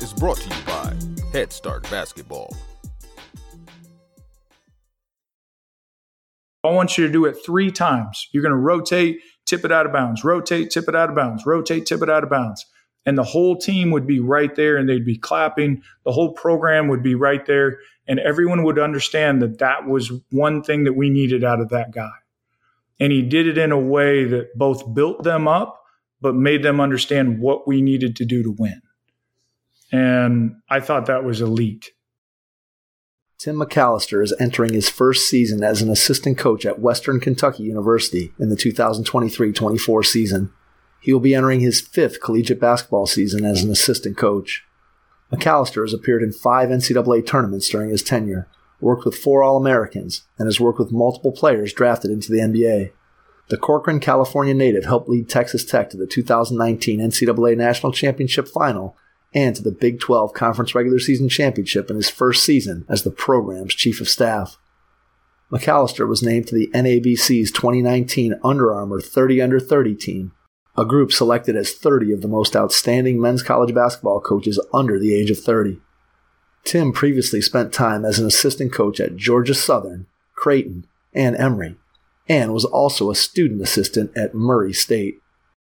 is brought to you by Head Start Basketball. I want you to do it 3 times. You're going to rotate, tip it out of bounds, rotate, tip it out of bounds, rotate, tip it out of bounds. And the whole team would be right there and they'd be clapping. The whole program would be right there. And everyone would understand that that was one thing that we needed out of that guy. And he did it in a way that both built them up, but made them understand what we needed to do to win. And I thought that was elite. Tim McAllister is entering his first season as an assistant coach at Western Kentucky University in the 2023-24 season. He will be entering his 5th collegiate basketball season as an assistant coach. McAllister has appeared in 5 NCAA tournaments during his tenure, worked with 4 All-Americans, and has worked with multiple players drafted into the NBA. The Corcoran, California native helped lead Texas Tech to the 2019 NCAA National Championship Final and to the Big 12 Conference Regular Season Championship in his first season as the program's chief of staff. McAllister was named to the NABC's 2019 Under Armour 30 Under 30 team, a group selected as 30 of the most outstanding men's college basketball coaches under the age of 30. Tim previously spent time as an assistant coach at Georgia Southern, Creighton, and Emory, and was also a student assistant at Murray State.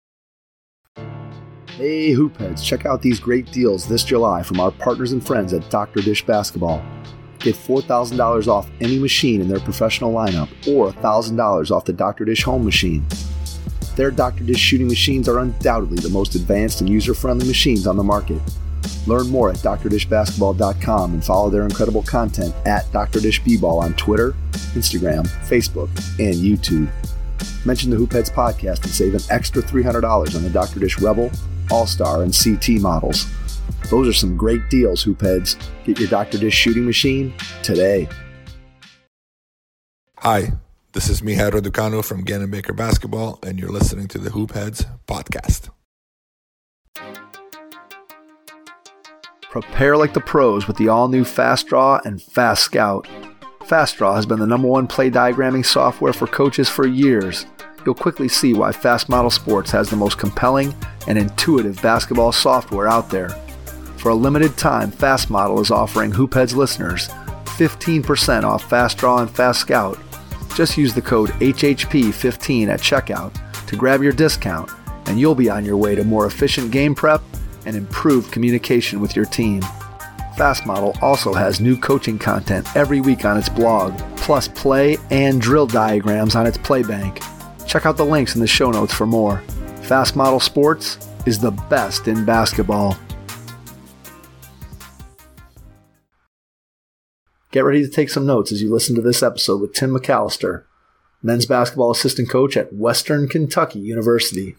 Hey Hoopheads, check out these great deals this July from our partners and friends at Dr. Dish Basketball. Get $4,000 off any machine in their professional lineup or $1,000 off the Dr. Dish home machine. Their Dr. Dish shooting machines are undoubtedly the most advanced and user-friendly machines on the market. Learn more at drdishbasketball.com and follow their incredible content at Dr. Dish B-Ball on Twitter, Instagram, Facebook, and YouTube. Mention the Hoopheads podcast and save an extra $300 on the Dr. Dish Rebel, All-Star, and CT models. Those are some great deals, Hoopheads. Get your Dr. Dish shooting machine today. Hi, this is Mijairo Ducano from Gannon Baker Basketball, and you're listening to the Hoopheads podcast. Prepare like the pros with the all-new Fast Draw and Fast Scout. Fast Draw has been the #1 play diagramming software for coaches for years. You'll quickly see why Fast Model Sports has the most compelling and intuitive basketball software out there. For a limited time, Fast Model is offering Hoopheads listeners 15% off Fast Draw and Fast Scout. Just use the code HHP15 at checkout to grab your discount, and you'll be on your way to more efficient game prep and improved communication with your team. Fast Model also has new coaching content every week on its blog, plus play and drill diagrams on its Playbank. Check out the links in the show notes for more. Fast Model Sports is the best in basketball. Get ready to take some notes as you listen to this episode with Tim McAllister, men's basketball assistant coach at Western Kentucky University.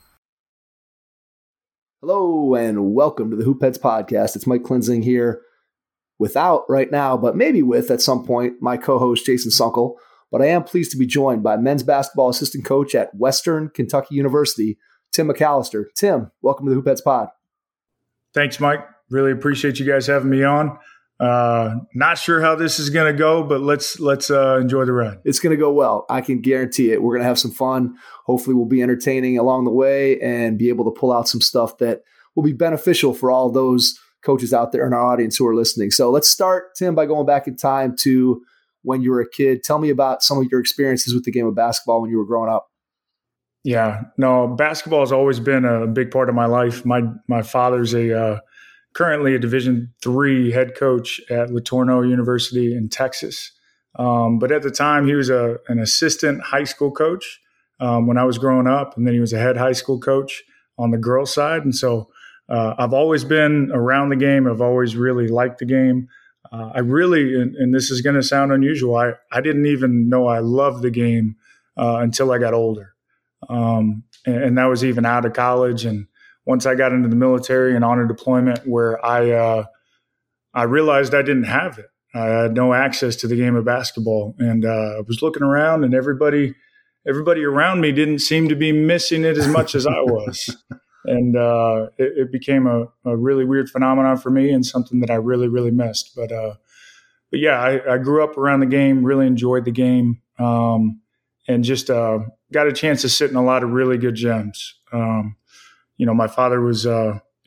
Hello and welcome to the Hoopheads podcast. It's Mike Klinzing here, without right now, but maybe with at some point, my co-host Jason Sunkel. But I am pleased to be joined by men's basketball assistant coach at Western Kentucky University, Tim McAllister. Tim, welcome to the Hoopheads pod. Thanks, Mike. Really appreciate you guys having me on. Not sure how this is going to go, but let's enjoy the ride. It's going to go well. I can guarantee it. We're going to have some fun. Hopefully we'll be entertaining along the way and be able to pull out some stuff that will be beneficial for all those coaches out there in our audience who are listening. So let's start, Tim, by going back in time to when you were a kid. Tell me about some of your experiences with the game of basketball when you were growing up. Yeah, no, basketball has always been a big part of my life. My father's currently a Division III head coach at LeTourneau University in Texas. But at the time, he was an assistant high school coach when I was growing up, and then he was a head high school coach on the girls' side. And so I've always been around the game. I've always really liked the game. I really, and this is going to sound unusual, I didn't even know I loved the game until I got older. And that was even out of college. And once I got into the military and on a deployment where I realized I didn't have it. I had no access to the game of basketball. And I was looking around, and everybody around me didn't seem to be missing it as much as I was. And it became a really weird phenomenon for me and something that I really, really missed. But yeah, I grew up around the game, really enjoyed the game, and just got a chance to sit in a lot of really good gyms. My father was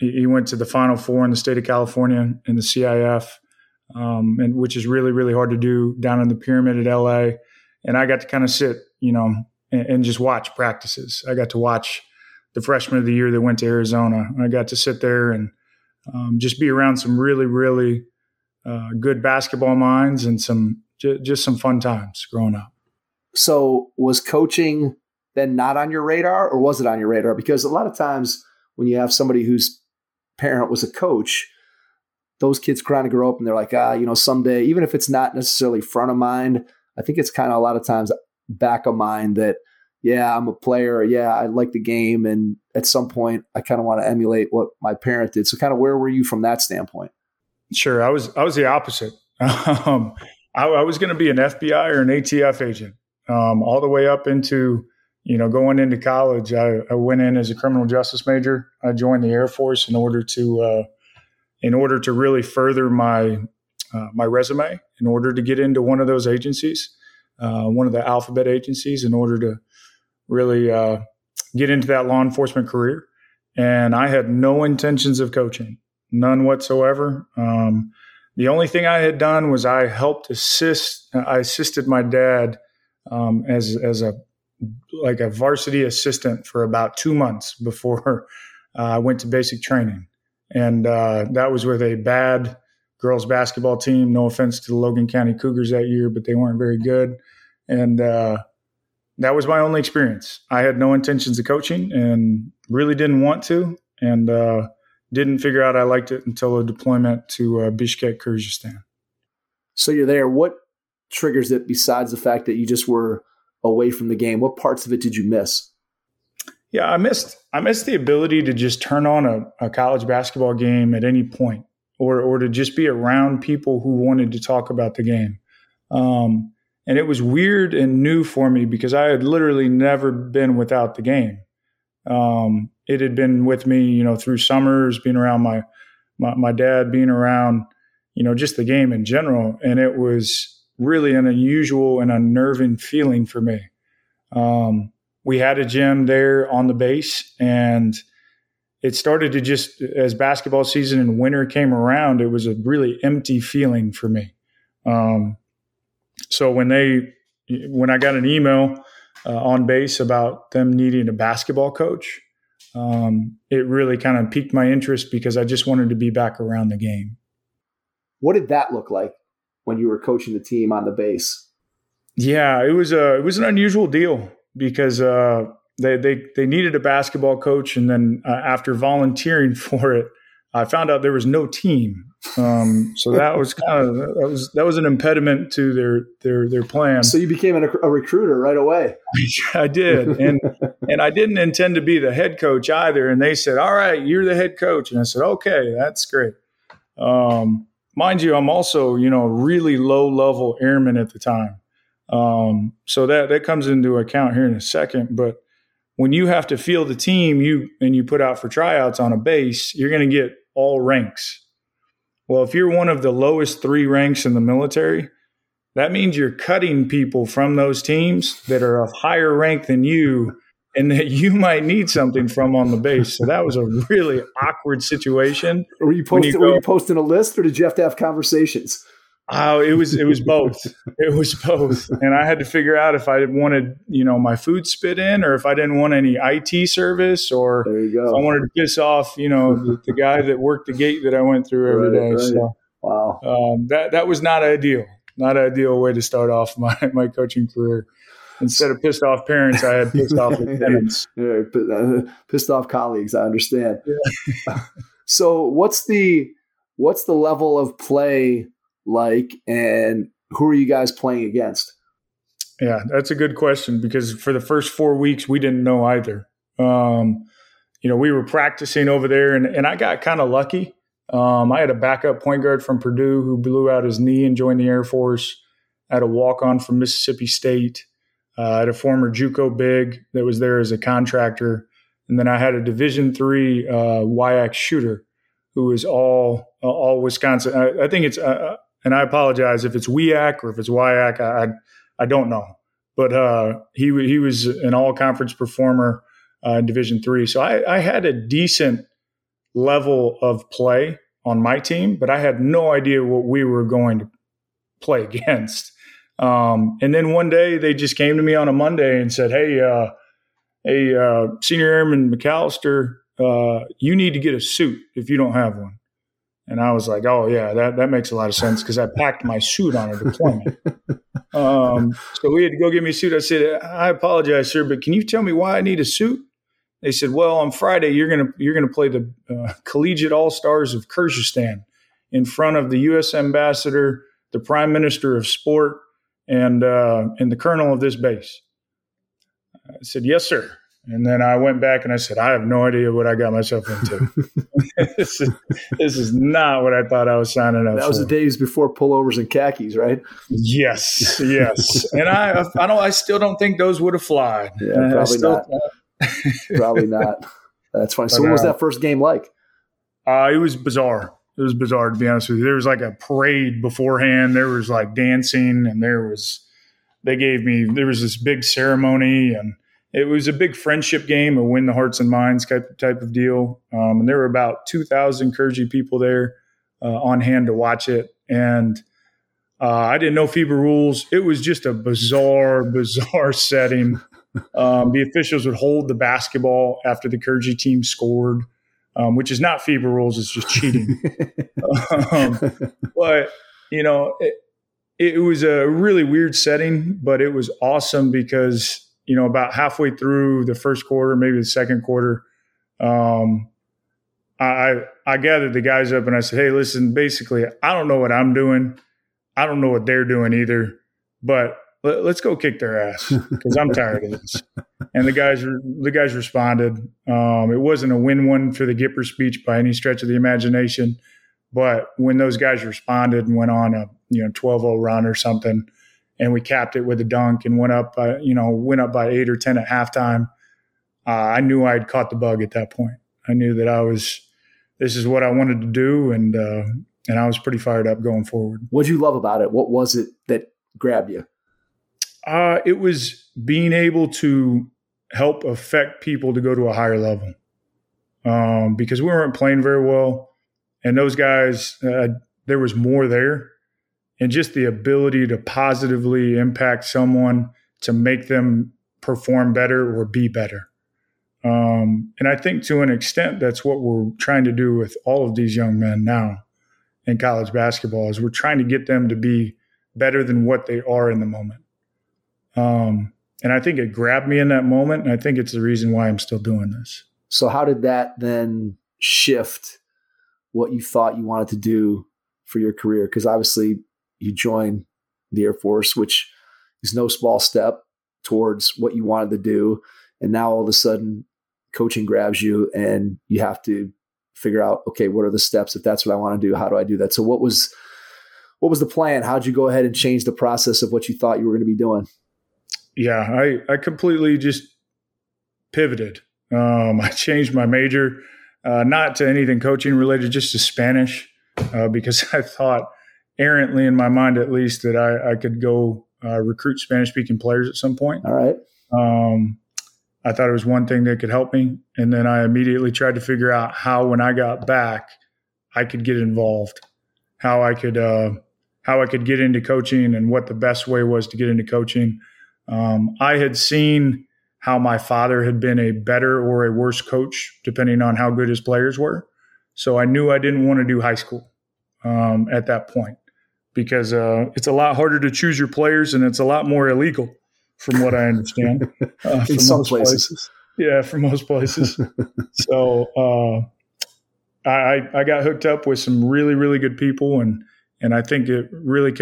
He went to the Final Four in the state of California in the CIF, and which is really, really hard to do down in the Pyramid at LA. And I got to kind of sit, and just watch practices. I got to watch the freshman of the year that went to Arizona. I got to sit there and just be around some really, really good basketball minds and just some fun times growing up. So was coaching then not on your radar, or was it on your radar? Because a lot of times when you have somebody whose parent was a coach, those kids kind of grow up and they're like, someday, even if it's not necessarily front of mind, I think it's kind of a lot of times back of mind that, yeah, I'm a player. Yeah, I like the game. And at some point I kind of want to emulate what my parent did. So kind of where were you from that standpoint? Sure. I was the opposite. I was going to be an FBI or an ATF agent all the way up into, going into college. I went in as a criminal justice major. I joined the Air Force in order to really further my resume, in order to get into one of those agencies, one of the alphabet agencies, in order to really get into that law enforcement career. And I had no intentions of coaching, none whatsoever. The only thing I had done was I assisted my dad as a varsity assistant for about 2 months before I went to basic training. And that was with a bad girls basketball team. No offense to the Logan County Cougars that year, but they weren't very good. And that was my only experience. I had no intentions of coaching and really didn't want to, and didn't figure out I liked it until a deployment to Bishkek, Kyrgyzstan. So you're there. What triggers it besides the fact that you just were away from the game? What parts of it did you miss? Yeah, I missed the ability to just turn on a college basketball game at any point, or to just be around people who wanted to talk about the game. And it was weird and new for me because I had literally never been without the game. It had been with me, through summers, being around my dad, being around, just the game in general. And it was really an unusual and unnerving feeling for me. We had a gym there on the base, and it started to just, as basketball season and winter came around, it was a really empty feeling for me. So when I got an email on base about them needing a basketball coach, it really kind of piqued my interest because I just wanted to be back around the game. What did that look like when you were coaching the team on the base? Yeah, it was an unusual deal because they needed a basketball coach, and then after volunteering for it, I found out there was no team. So that was that was an impediment to their plan. So you became a recruiter right away. I did, and I didn't intend to be the head coach either. And they said, "All right, you're the head coach," and I said, "Okay, that's great." Mind you, I'm also a really low level airman at the time, so that comes into account here in a second. But when you have to field the team, you put out for tryouts on a base, you're going to get all ranks. Well, if you're one of the lowest 3 ranks in the military, that means you're cutting people from those teams that are of higher rank than you and that you might need something from on the base. So that was a really awkward situation. Were you posting a list, or did you have to have conversations? Oh, it was both. It was both. And I had to figure out if I wanted, my food spit in, or if I didn't want any IT service, or if I wanted to piss off, the guy that worked the gate that I went through every day. Right. So wow. That was not ideal. Not an ideal way to start off my coaching career. Instead of pissed off parents, I had pissed off lieutenants. Pissed off colleagues. I understand. Yeah. So what's the level of play like, and who are you guys playing against? Yeah, that's a good question, because for the first 4 weeks, we didn't know either. We were practicing over there, and I got kind of lucky. I had a backup point guard from Purdue who blew out his knee and joined the Air Force. I had a walk-on from Mississippi State. I had a former JUCO big that was there as a contractor. And then I had a Division III WIAC shooter who is all Wisconsin. I think it's and I apologize if it's WIAC or if it's WIAC. I don't know. But he was an all-conference performer in Division III. So I had a decent level of play on my team, but I had no idea what we were going to play against. And then one day they just came to me on a Monday and said, hey, Senior Airman McAllister, you need to get a suit if you don't have one. And I was like, oh, yeah, that makes a lot of sense because I packed my suit on a deployment. So we had to go get me a suit. I said, I apologize, sir, but can you tell me why I need a suit? They said, well, on Friday, you're gonna play the Collegiate All-Stars of Kyrgyzstan in front of the U.S. Ambassador, the Prime Minister of Sport, and the Colonel of this base. I said, yes, sir. And then I went back and I said, I have no idea what I got myself into. This is not what I thought I was signing up for. That was the days before pullovers and khakis, right? Yes. And I still don't think those would have flied. Yeah, probably not. Probably not. That's funny. So what was that first game like? It was bizarre. It was bizarre, to be honest with you. There was like a parade beforehand. There was like dancing, and there was this big ceremony, and it was a big friendship game, a win the hearts and minds type of deal. And there were about 2,000 Kyrgyz people there on hand to watch it. And I didn't know FIBA rules. It was just a bizarre setting. The officials would hold the basketball after the Kyrgyz team scored, which is not FIBA rules. It's just cheating. But, it was a really weird setting, but it was awesome because, about halfway through the first quarter, maybe the second quarter, I gathered the guys up and I said, hey, listen, basically, I don't know what I'm doing. I don't know what they're doing either, but let's go kick their ass because I'm tired of this. And the guys responded. It wasn't a win-win for the Gipper speech by any stretch of the imagination, but when those guys responded and went on a 12-0 run or something, and we capped it with a dunk and went up by 8 or 10 at halftime, I knew I'd caught the bug at that point. I knew that this is what I wanted to do, and I was pretty fired up going forward. What did you love about it? What was it that grabbed you? It was being able to help affect people to go to a higher level, because we weren't playing very well, and those guys, there was more there, and just the ability to positively impact someone to make them perform better or be better. And I think to an extent, that's what we're trying to do with all of these young men now in college basketball, is we're trying to get them to be better than what they are in the moment. And I think it grabbed me in that moment, and I think it's the reason why I'm still doing this. So how did that then shift what you thought you wanted to do for your career? Because obviously you joined the Air Force, which is no small step towards what you wanted to do. And now all of a sudden coaching grabs you and you have to figure out, okay, what are the steps? If that's what I want to do, how do I do that? So what was the plan? How'd you go ahead and change the process of what you thought you were going to be doing? Yeah, I completely just pivoted. I changed my major, not to anything coaching related, just to Spanish, because I thought errantly in my mind, at least, that I could go recruit Spanish-speaking players at some point. All right. I thought it was one thing that could help me. And then I immediately tried to figure out how, when I got back, I could get involved, how I could get into coaching and what the best way was to get into coaching. I had seen how my father had been a better or a worse coach, depending on how good his players were. So I knew I didn't want to do high school at that point, because it's a lot harder to choose your players and it's a lot more illegal, from what I understand. In some places. Yeah, for most places. So I got hooked up with some really, really good people, and I think it really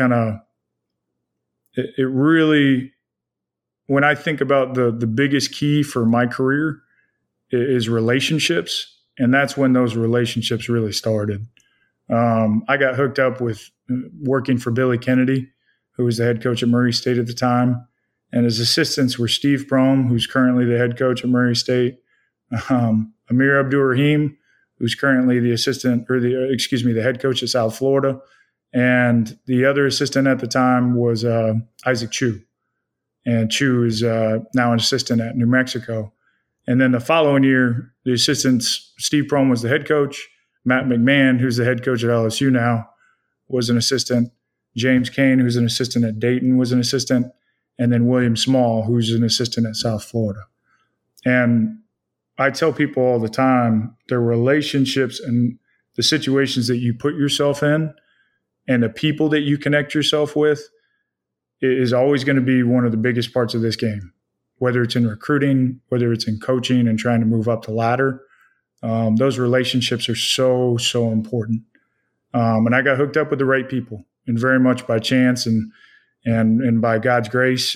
when I think about the biggest key for my career is relationships, and that's when those relationships really started. I got hooked up with working for Billy Kennedy, who was the head coach at Murray State at the time, and his assistants were Steve Prohm, who's currently the head coach at Murray State, Amir Abdur-Rahim, who's currently the head coach at South Florida, and the other assistant at the time was Isaac Chu. And Chu is now an assistant at New Mexico. And then the following year, the assistants, Steve Prohm was the head coach. Matt McMahon, who's the head coach at LSU now, was an assistant. James Kane, who's an assistant at Dayton, was an assistant. And then William Small, who's an assistant at South Florida. And I tell people all the time, the relationships and the situations that you put yourself in and the people that you connect yourself with is always going to be one of the biggest parts of this game, whether it's in recruiting, whether it's in coaching and trying to move up the ladder. Those relationships are so, so important. And I got hooked up with the right people, and very much by chance and by God's grace,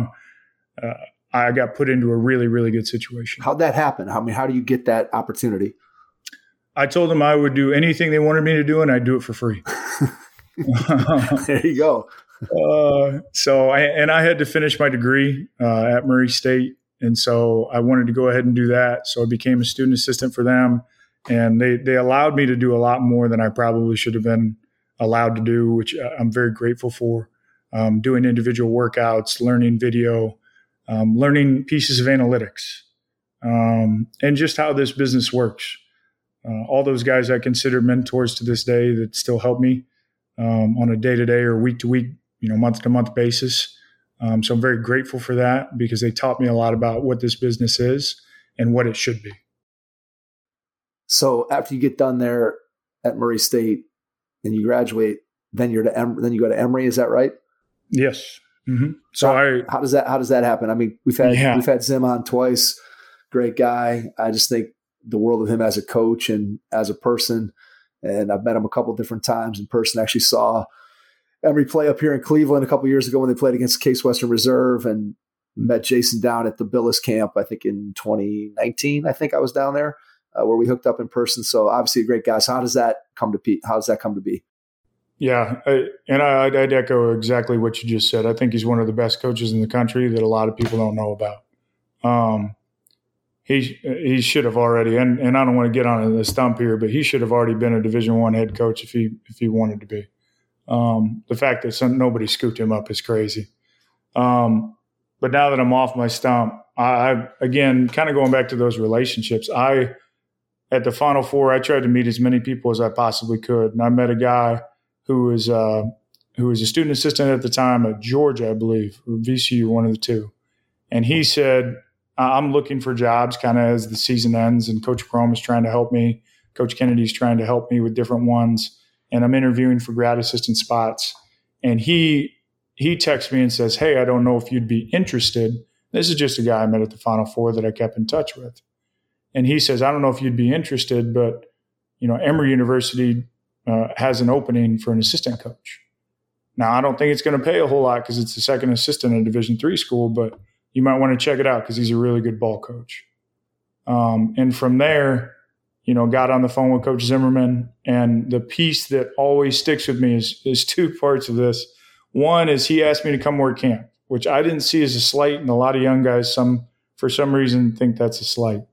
I got put into a really, really good situation. How'd that happen? I mean, how do you get that opportunity? I told them I would do anything they wanted me to do, and I'd do it for free. There you go. I had to finish my degree at Murray State. And so I wanted to go ahead and do that. So I became a student assistant for them. And they allowed me to do a lot more than I probably should have been allowed to do, which I'm very grateful for. Doing individual workouts, learning video, learning pieces of analytics, and just how this business works. All those guys I consider mentors to this day that still help me on a day-to-day or week-to-week, month-to-month basis. So I'm very grateful for that because they taught me a lot about what this business is and what it should be. So after you get done there at Murray State and you graduate, then you go to Emory. Is that right? Yes. Mm-hmm. How does that happen? I mean, we've had Zim on twice. Great guy. I just think the world of him as a coach and as a person. And I've met him a couple different times in person. Actually saw Emory play up here in Cleveland a couple years ago when they played against Case Western Reserve, and met Jason down at the Billis camp, I think in 2019. I think I was down there where we hooked up in person. So obviously a great guy. So how does that come to be? Yeah, I'd echo exactly what you just said. I think he's one of the best coaches in the country that a lot of people don't know about. He should have already, and I don't want to get on the stump here, but he should have already been a Division I head coach if he wanted to be. The fact that nobody scooped him up is crazy. But now that I'm off my stump, I again, kind of going back to those relationships, at the Final Four, I tried to meet as many people as I possibly could. And I met a guy who was a student assistant at the time at Georgia, I believe, or VCU, one of the two. And he said, I'm looking for jobs kind of as the season ends, and Coach Prohm is trying to help me. Coach Kennedy's trying to help me with different ones. And I'm interviewing for grad assistant spots. And he texts me and says, hey, I don't know if you'd be interested. This is just a guy I met at the Final Four that I kept in touch with. And he says, I don't know if you'd be interested, but, Emory University has an opening for an assistant coach. Now, I don't think it's going to pay a whole lot because it's the second assistant in a Division III school, but you might want to check it out because he's a really good ball coach. And from there, got on the phone with Coach Zimmerman. And the piece that always sticks with me is two parts of this. One is he asked me to come work camp, which I didn't see as a slight. And a lot of young guys, for some reason, think that's a slight.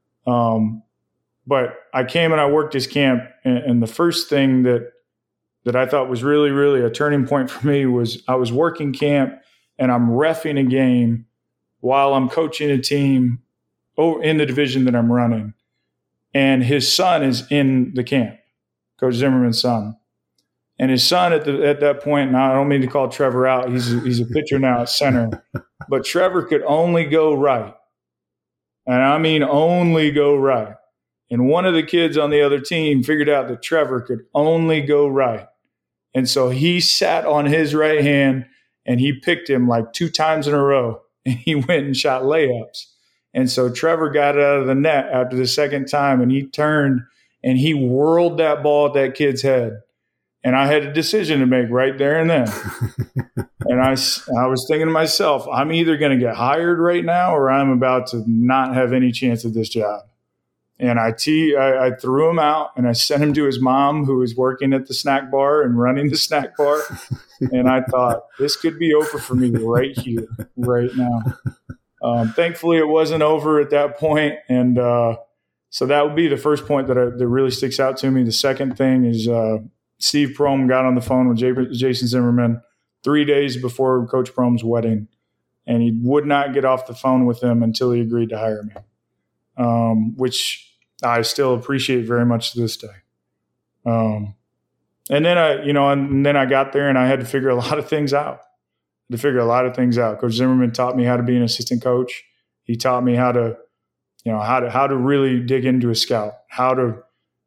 But I came and I worked his camp. And the first thing that I thought was really, really a turning point for me was I was working camp and I'm reffing a game while I'm coaching a team in the division that I'm running. And his son is in the camp, Coach Zimmerman's son. And his son at that point, and I don't mean to call Trevor out, he's a pitcher now at center, but Trevor could only go right. And I mean only go right. And one of the kids on the other team figured out that Trevor could only go right. And so he sat on his right hand and he picked him like 2 times in a row. And he went and shot layups. And so Trevor got it out of the net after the second time, and he turned and he whirled that ball at that kid's head. And I had a decision to make right there and then. And I was thinking to myself, I'm either going to get hired right now or I'm about to not have any chance at this job. And I threw him out and I sent him to his mom, who was working at the snack bar and running the snack bar. And I thought, this could be over for me right here, right now. Thankfully, it wasn't over at that point. And so that would be the first point that really sticks out to me. The second thing is Steve Prohm got on the phone with Jason Zimmerman 3 days before Coach Prohm's wedding. And he would not get off the phone with him until he agreed to hire me. which I still appreciate very much to this day. And then I got there and I had to figure a lot of things out. Coach Zimmerman taught me how to be an assistant coach. He taught me how to really dig into a scout, how to,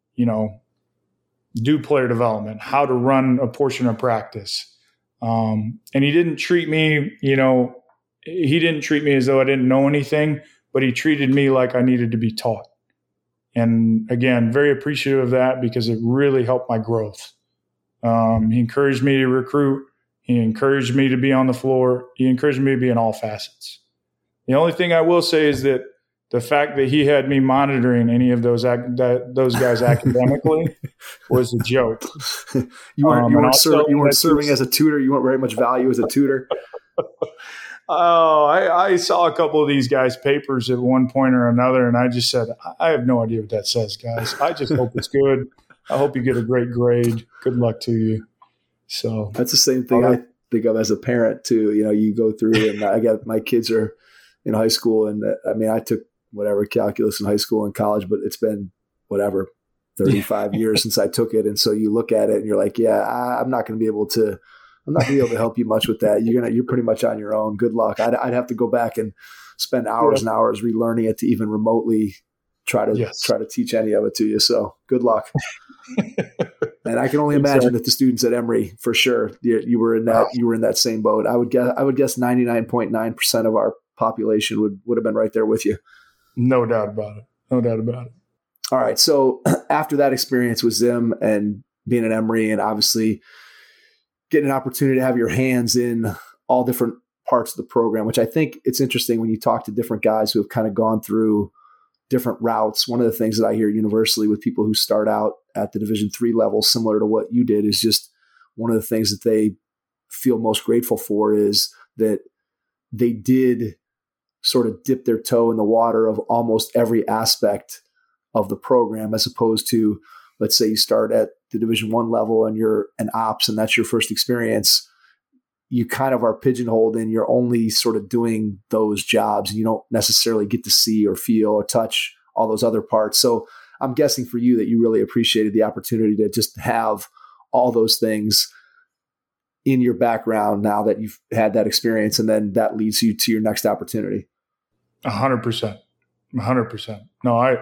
do player development, how to run a portion of practice. And he didn't treat me, as though I didn't know anything, but he treated me like I needed to be taught. And again, very appreciative of that because it really helped my growth. He encouraged me to recruit. He encouraged me to be on the floor. He encouraged me to be in all facets. The only thing I will say is that the fact that he had me monitoring any of those guys academically was a joke. You weren't serving as a tutor. You weren't very much value as a tutor. Oh, I saw a couple of these guys' papers at one point or another, and I just said, I have no idea what that says, guys. I just hope it's good. I hope you get a great grade. Good luck to you. So that's the same thing I think of as a parent too. You go through, and I got my kids are in high school, and I took calculus in high school and college, but it's been 35 years since I took it. And so you look at it and you're like, I'm not going to be able to help you much with that. You're pretty much on your own. Good luck. I'd have to go back and spend hours and hours relearning it to even remotely try to teach any of it to you. So good luck. And I can only imagine that the students at Emory, for sure, you were in that same boat. I would guess 99.9% of our population would have been right there with you. No doubt about it. All right. So after that experience with Zim and being at Emory and obviously getting an opportunity to have your hands in all different parts of the program, which I think it's interesting when you talk to different guys who have kind of gone through different routes. One of the things that I hear universally with people who start out at the Division III level, similar to what you did, is just one of the things that they feel most grateful for is that they did sort of dip their toe in the water of almost every aspect of the program, as opposed to, let's say you start at the Division I level and you're an ops and that's your first experience. You kind of are pigeonholed and you're only sort of doing those jobs and you don't necessarily get to see or feel or touch all those other parts. So I'm guessing for you that you really appreciated the opportunity to just have all those things in your background now that you've had that experience, and then that leads you to your next opportunity. 100%. No,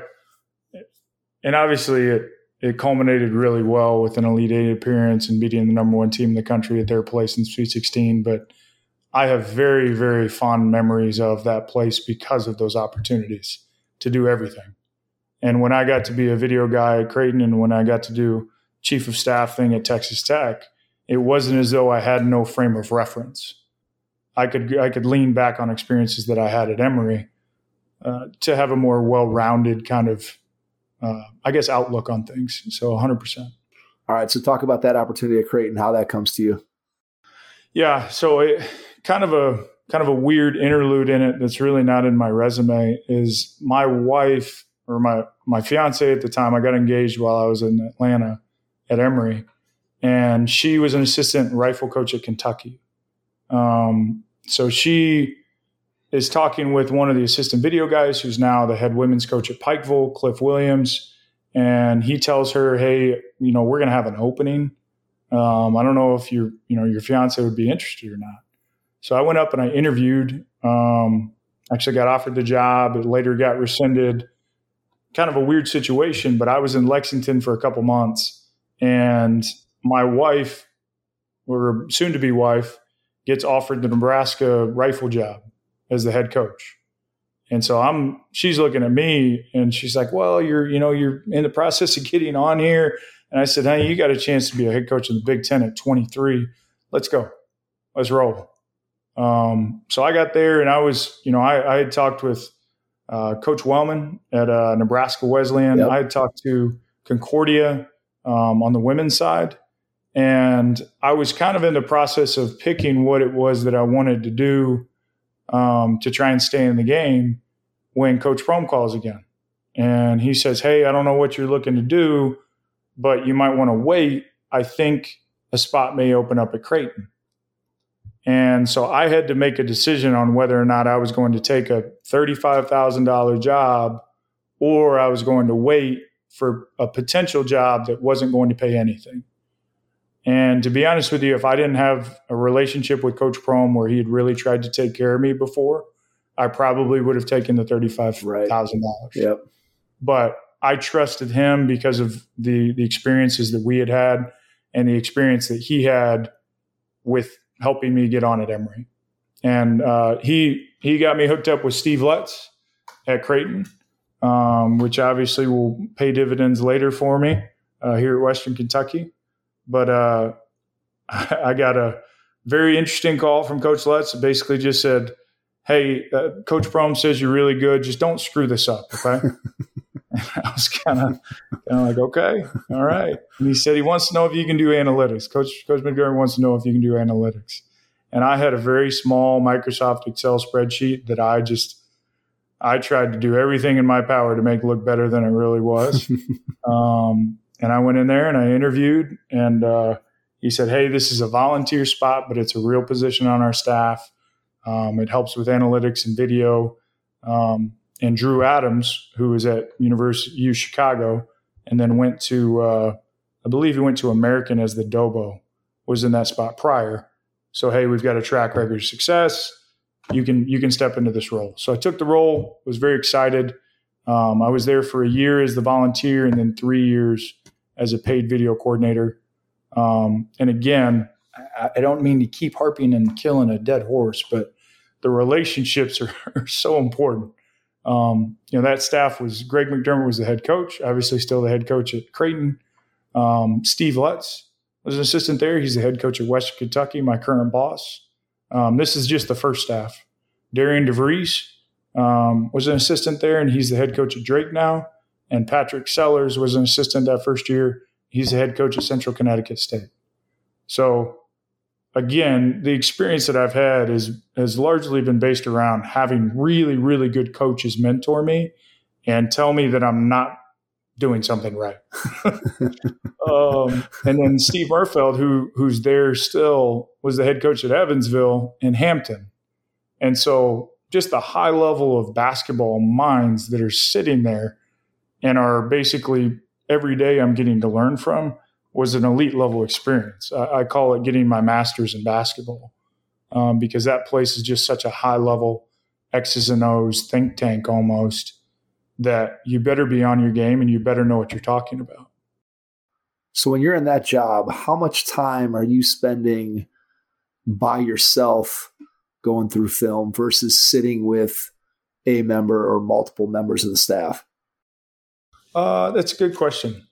and obviously it culminated really well with an Elite Eight appearance and beating the number one team in the country at their place in Sweet 16. But I have very, very fond memories of that place because of those opportunities to do everything. And when I got to be a video guy at Creighton and when I got to do chief of staff thing at Texas Tech, it wasn't as though I had no frame of reference. I could lean back on experiences that I had at Emory to have a more well-rounded kind of, outlook on things. So 100%. All right. So talk about that opportunity at Creighton, how that comes to you. Yeah. So it kind of a weird interlude in it that's really not in my resume is my wife, or my fiance at the time. I got engaged while I was in Atlanta at Emory, and she was an assistant rifle coach at Kentucky. So she is talking with one of the assistant video guys who's now the head women's coach at Pikeville, Cliff Williams. And he tells her, hey, we're going to have an opening. I don't know if your fiance would be interested or not. So I went up and I interviewed, actually got offered the job. It later got rescinded. Kind of a weird situation, but I was in Lexington for a couple months, and my wife, or soon to be wife, gets offered the Nebraska rifle job as the head coach. And so she's looking at me and she's like, well, you're in the process of getting on here. And I said, hey, you got a chance to be a head coach in the Big Ten at 23. Let's go. Let's roll. So I got there and I was, I had talked with Coach Wellman at Nebraska Wesleyan. Yep. I had talked to Concordia on the women's side. And I was kind of in the process of picking what it was that I wanted to do to try and stay in the game when Coach Prohm calls again. And he says, hey, I don't know what you're looking to do, but you might want to wait. I think a spot may open up at Creighton. And so I had to make a decision on whether or not I was going to take a $35,000 job or I was going to wait for a potential job that wasn't going to pay anything. And to be honest with you, if I didn't have a relationship with Coach Prohm where he had really tried to take care of me before, I probably would have taken the $35,000. Yep. But I trusted him because of the experiences that we had and the experience that he had with helping me get on at Emory. And he got me hooked up with Steve Lutz at Creighton, which obviously will pay dividends later for me here at Western Kentucky. But I got a very interesting call from Coach Lutz. It basically just said, hey, Coach Prohm says you're really good. Just don't screw this up, okay? I was kind of like, okay, all right. And he said he wants to know if you can do analytics. Coach McDermott wants to know if you can do analytics. And I had a very small Microsoft Excel spreadsheet that I tried to do everything in my power to make look better than it really was. And I went in there and I interviewed, and he said, hey, this is a volunteer spot, but it's a real position on our staff. It helps with analytics and video. And Drew Adams, who was at University U Chicago and then went to, I believe he went to American as the Dobo, was in that spot prior. So, hey, we've got a track record of success. You can step into this role. So I took the role, was very excited. I was there for a year as the volunteer and then 3 years as a paid video coordinator. And again, I don't mean to keep harping and killing a dead horse, but the relationships are so important. That staff was Greg McDermott was the head coach, obviously still the head coach at Creighton. Steve Lutz was an assistant there. He's the head coach at Western Kentucky, my current boss. This is just the first staff. Darian DeVries was an assistant there, and he's the head coach at Drake now. And Patrick Sellers was an assistant that first year. He's the head coach at Central Connecticut State. So, again, the experience that I've had has largely been based around having really, really good coaches mentor me and tell me that I'm not doing something right. And then Steve Murfeld, who's there still, was the head coach at Evansville and Hampton. And so just the high level of basketball minds that are sitting there and are basically every day I'm getting to learn from was an elite level experience. I call it getting my master's in basketball because that place is just such a high level X's and O's think tank almost that you better be on your game and you better know what you're talking about. So when you're in that job, how much time are you spending by yourself going through film versus sitting with a member or multiple members of the staff? That's a good question.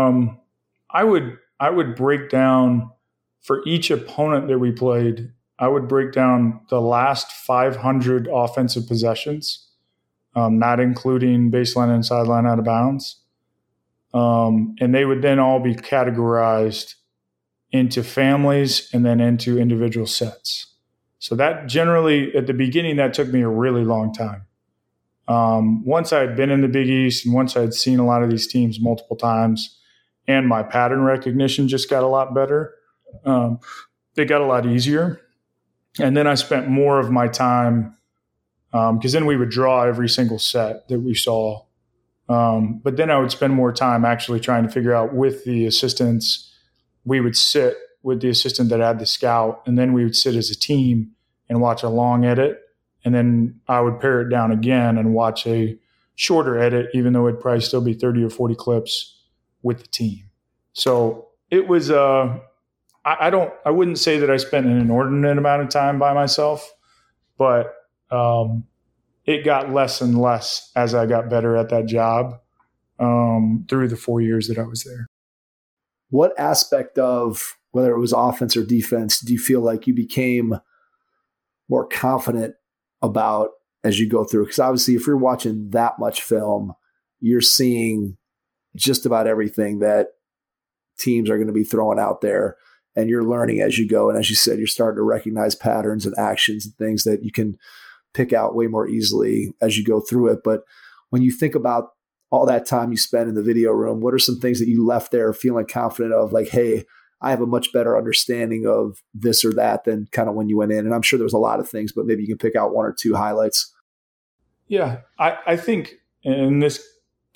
I would break down for each opponent that we played. I would break down the last 500 offensive possessions, not including baseline and sideline out of bounds. And they would then all be categorized into families and then into individual sets. So that generally, at the beginning, that took me a really long time. Once I had been in the Big East and once I had seen a lot of these teams multiple times and my pattern recognition just got a lot better, it got a lot easier. And then I spent more of my time because then we would draw every single set that we saw. But then I would spend more time actually trying to figure out with the assistants. We would sit with the assistant that had the scout, and then we would sit as a team and watch a long edit. And then I would pare it down again and watch a shorter edit, even though it'd probably still be 30 or 40 clips with the team. So it was, I wouldn't say that I spent an inordinate amount of time by myself, but it got less and less as I got better at that job through the 4 years that I was there. What aspect of, whether it was offense or defense, do you feel like you became more confident about as you go through? Because obviously if you're watching that much film, you're seeing just about everything that teams are going to be throwing out there, and you're learning as you go. And as you said, you're starting to recognize patterns and actions and things that you can pick out way more easily as you go through it. But when you think about all that time you spent in the video room, what are some things that you left there feeling confident of, like, hey, I have a much better understanding of this or that than kind of when you went in? And I'm sure there was a lot of things, but maybe you can pick out one or two highlights. Yeah, I think, and this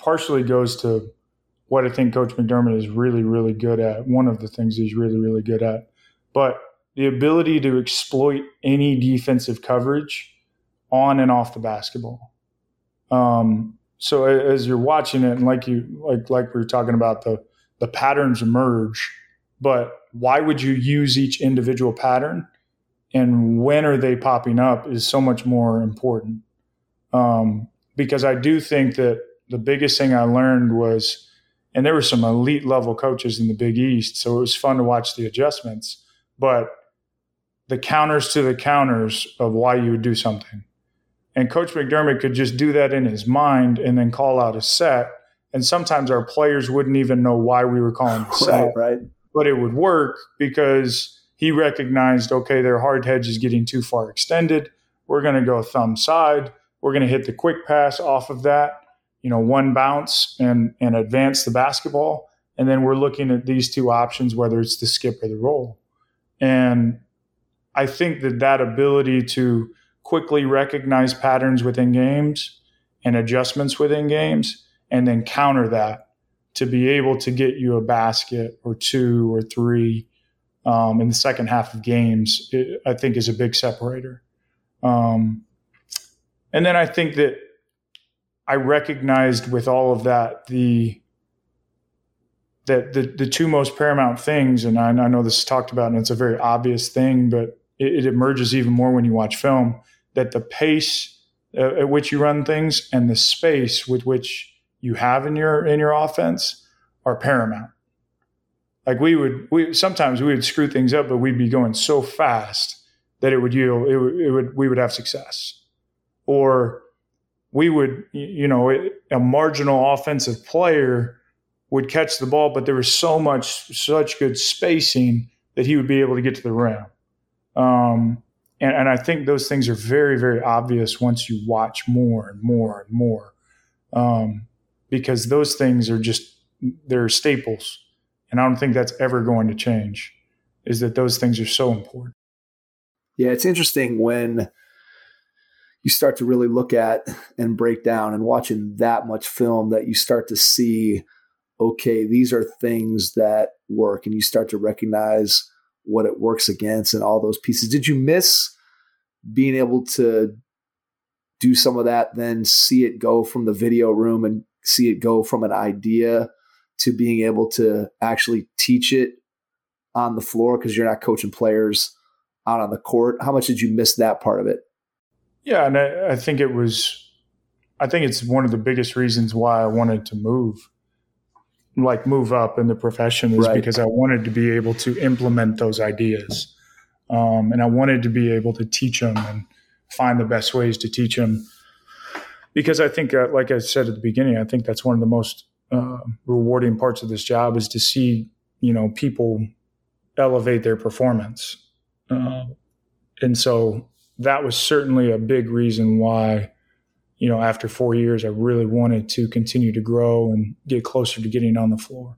partially goes to what I think Coach McDermott is really, really good at. One of the things he's really, really good at. But the ability to exploit any defensive coverage on and off the basketball. So as you're watching it, and like we were talking about, the patterns emerge, but why would you use each individual pattern and when are they popping up is so much more important. Because I do think that the biggest thing I learned was, and there were some elite level coaches in the Big East, so it was fun to watch the adjustments, but the counters to the counters of why you would do something. And Coach McDermott could just do that in his mind and then call out a set. And sometimes our players wouldn't even know why we were calling the set. Right. But it would work because he recognized, okay, their hard hedge is getting too far extended. We're going to go thumb side. We're going to hit the quick pass off of that, one bounce and advance the basketball. And then we're looking at these two options, whether it's the skip or the roll. And I think that ability to quickly recognize patterns within games and adjustments within games, and then counter that to be able to get you a basket or two or three in the second half of games, I think is a big separator. And then I think that I recognized with all of that, the two most paramount things, and I know this is talked about and it's a very obvious thing, but it emerges even more when you watch film, that the pace at which you run things and the space with which you have in your offense are paramount. Like we sometimes would screw things up, but we'd be going so fast that we would have success. Or we would, a marginal offensive player would catch the ball, but there was such good spacing that he would be able to get to the rim. And I think those things are very, very obvious once you watch more and more and more, because those things are they're staples. And I don't think that's ever going to change, is that those things are so important. Yeah, it's interesting when you start to really look at and break down and watching that much film that you start to see, okay, these are things that work, and you start to recognize what it works against and all those pieces. Did you miss being able to do some of that, then see it go from the video room and see it go from an idea to being able to actually teach it on the floor because you're not coaching players out on the court? How much did you miss that part of it? Yeah, and I think it's one of the biggest reasons why I wanted to move up in the profession is because I wanted to be able to implement those ideas. And I wanted to be able to teach them and find the best ways to teach them. Because I think, like I said at the beginning, I think that's one of the most rewarding parts of this job is to see, people elevate their performance. And so that was certainly a big reason why, after 4 years, I really wanted to continue to grow and get closer to getting on the floor.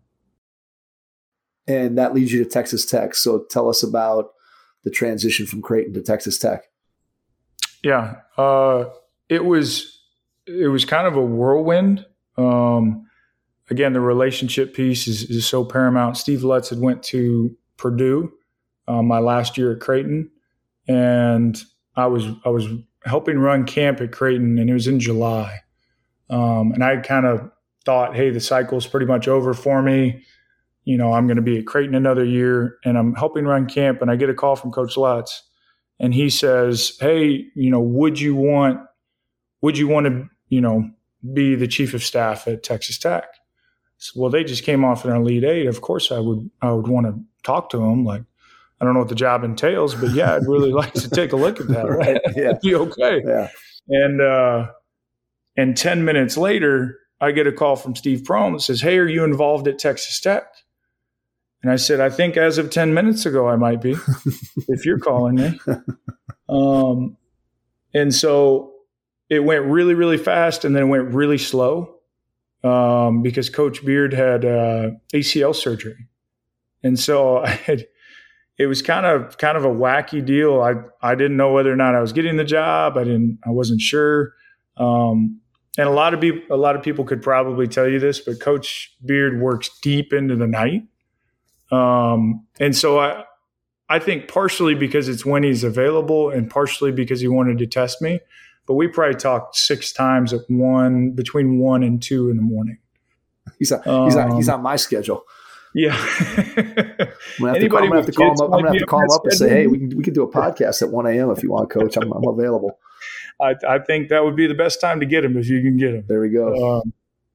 And that leads you to Texas Tech. So tell us about the transition from Creighton to Texas Tech. Yeah, it was kind of a whirlwind. Again, the relationship piece is so paramount. Steve Lutz had went to Purdue my last year at Creighton, and I was helping run camp at Creighton, and it was in July. And I kind of thought, hey, the cycle's pretty much over for me. I'm going to be at Creighton another year, and I'm helping run camp, and I get a call from Coach Lutz, and he says, hey, would you want to, be the chief of staff at Texas Tech? So, well, they just came off an Elite Eight. Of course I would want to talk to him. Like, I don't know what the job entails, but yeah, I'd really like to take a look at that. Right. Yeah. Be okay. Yeah. And 10 minutes later, I get a call from Steve Prohm that says, hey, are you involved at Texas Tech? And I said, I think as of 10 minutes ago, I might be, if you're calling me. And so it went really, really fast, and then it went really slow because Coach Beard had ACL surgery. And so it was kind of a wacky deal. I didn't know whether or not I was getting the job. I wasn't sure. And a lot of people could probably tell you this, but Coach Beard works deep into the night. And so I think partially because it's when he's available and partially because he wanted to test me, but we probably talked 6 times between 1 and 2 in the morning. He's on my schedule. Yeah. I'm going to have to call him up and say, hey, we can do a podcast at 1 a.m. if you want, Coach. I'm available. I think that would be the best time to get him if you can get him. There we go.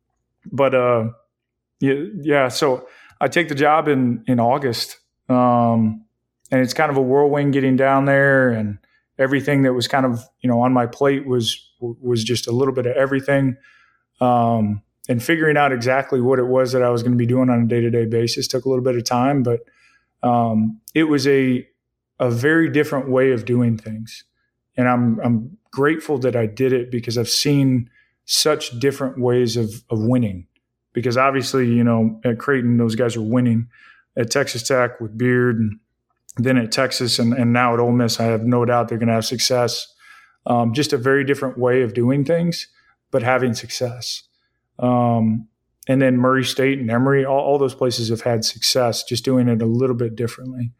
Yeah. So I take the job in August, and it's kind of a whirlwind getting down there, and everything that was kind of on my plate was just a little bit of everything, and figuring out exactly what it was that I was going to be doing on a day-to-day basis took a little bit of time, but it was a very different way of doing things, and I'm grateful that I did it because I've seen such different ways of winning. Because obviously, at Creighton, those guys are winning. At Texas Tech with Beard, and then at Texas, and now at Ole Miss, I have no doubt they're going to have success. Just a very different way of doing things, but having success. And then Murray State and Emory, all those places have had success, just doing it a little bit differently.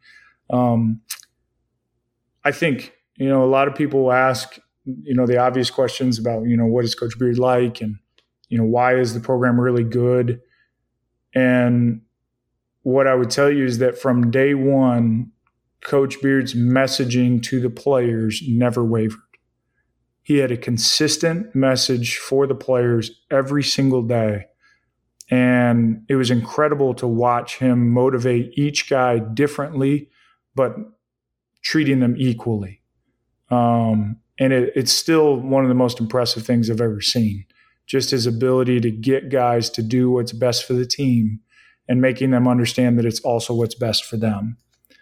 I think, a lot of people ask, the obvious questions about, what is Coach Beard like, and why is the program really good? And what I would tell you is that from day one, Coach Beard's messaging to the players never wavered. He had a consistent message for the players every single day. And it was incredible to watch him motivate each guy differently, but treating them equally. And it's still one of the most impressive things I've ever seen. Just his ability to get guys to do what's best for the team and making them understand that it's also what's best for them.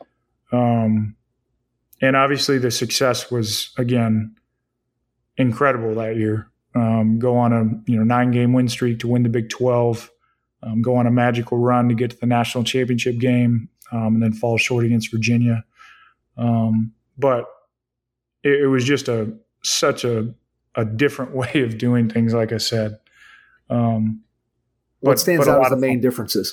And obviously the success was, again, incredible that year. Go on a 9-game win streak to win the Big 12, go on a magical run to get to the national championship game, and then fall short against Virginia. But it was just such a different way of doing things, like I said. What stands out as the main differences?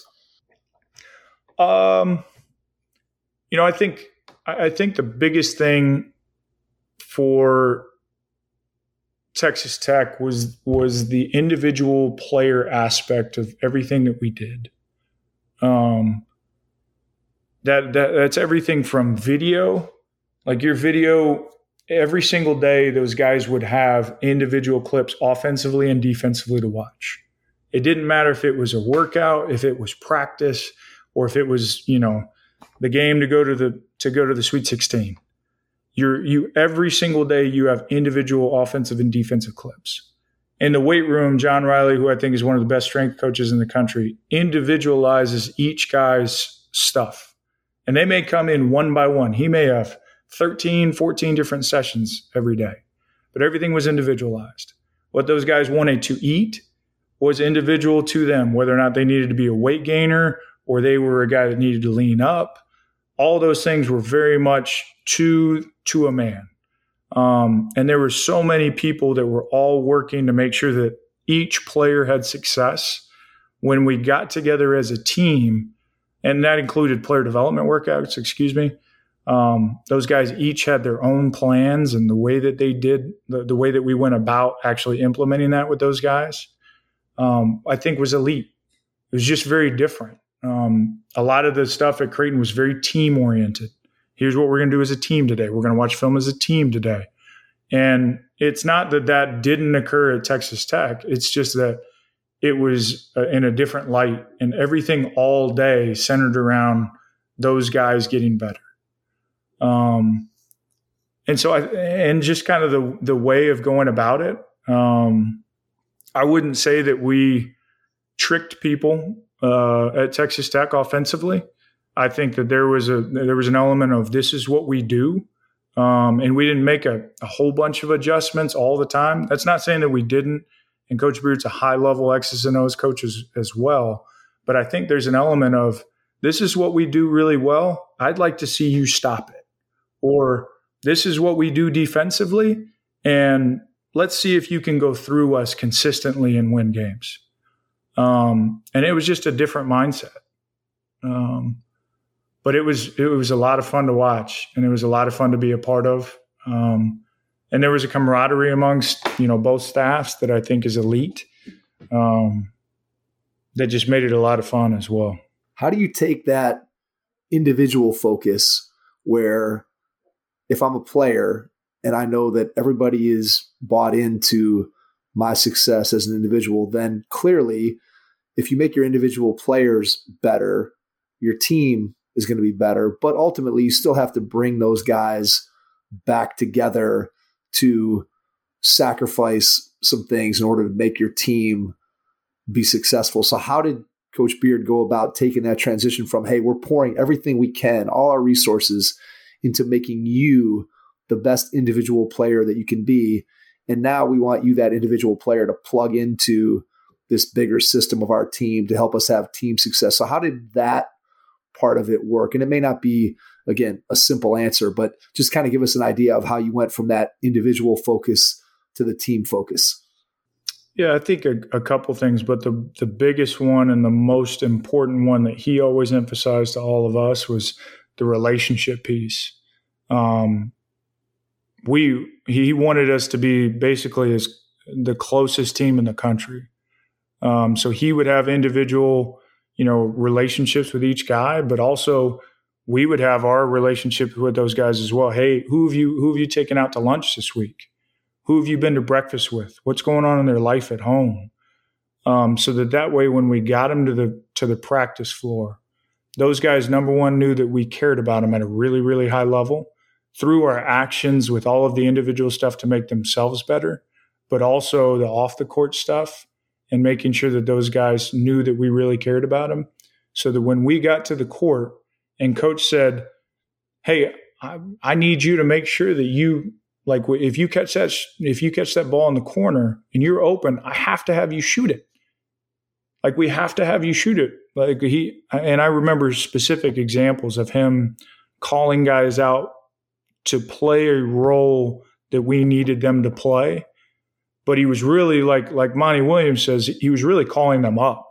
I think the biggest thing for Texas Tech was the individual player aspect of everything that we did. That's everything from video, like your video. Every single day, those guys would have individual clips offensively and defensively to watch. It didn't matter if it was a workout, if it was practice, or if it was, the game to go to the Sweet 16. You every single day you have individual offensive and defensive clips. In the weight room, John Riley, who I think is one of the best strength coaches in the country, individualizes each guy's stuff. And they may come in one by one. He may have 13, 14 different sessions every day, but everything was individualized. What those guys wanted to eat was individual to them, whether or not they needed to be a weight gainer or they were a guy that needed to lean up. All those things were very much to a man. And there were so many people that were all working to make sure that each player had success when we got together as a team, and that included player development workouts, those guys each had their own plans, and the way that they did, the way that we went about actually implementing that with those guys, I think was elite. It was just very different. A lot of the stuff at Creighton was very team oriented. Here's what we're going to do as a team today. We're going to watch film as a team today. And it's not that didn't occur at Texas Tech. It's just that it was in a different light, and everything all day centered around those guys getting better. And so just kind of the way of going about it, I wouldn't say that we tricked people at Texas Tech offensively. I think that there was an element of this is what we do, and we didn't make a whole bunch of adjustments all the time. That's not saying that we didn't. And Coach Beard's a high-level X's and O's coach as well. But I think there's an element of this is what we do really well. I'd like to see you stop it. Or this is what we do defensively, and let's see if you can go through us consistently and win games. And it was just a different mindset. But it was a lot of fun to watch, and it was a lot of fun to be a part of. And there was a camaraderie amongst, both staffs that I think is elite. That just made it a lot of fun as well. How do you take that individual focus where if I'm a player and I know that everybody is bought into my success as an individual, then clearly if you make your individual players better, your team is going to be better. But ultimately, you still have to bring those guys back together to sacrifice some things in order to make your team be successful. So how did Coach Beard go about taking that transition from, hey, we're pouring everything we can, all our resources, into making you the best individual player that you can be, and now we want you, that individual player, to plug into this bigger system of our team to help us have team success? So how did that part of it work? And it may not be, again, a simple answer, but just kind of give us an idea of how you went from that individual focus to the team focus. Yeah, I think a couple things, but the biggest one and the most important one that he always emphasized to all of us was the relationship piece. He wanted us to be basically the closest team in the country. So he would have individual, relationships with each guy, but also we would have our relationship with those guys as well. Hey, who have you taken out to lunch this week? Who have you been to breakfast with? What's going on in their life at home? So that way, when we got them to the practice floor, those guys, number one, knew that we cared about them at a really, really high level through our actions with all of the individual stuff to make themselves better, but also the off the court stuff and making sure that those guys knew that we really cared about them. So that when we got to the court and coach said, hey, I need you to make sure that you, like, if you catch that ball in the corner and you're open, I have to have you shoot it. Like, we have to have you shoot it. Like, and I remember specific examples of him calling guys out to play a role that we needed them to play. But he was really, like Monty Williams says, he was really calling them up.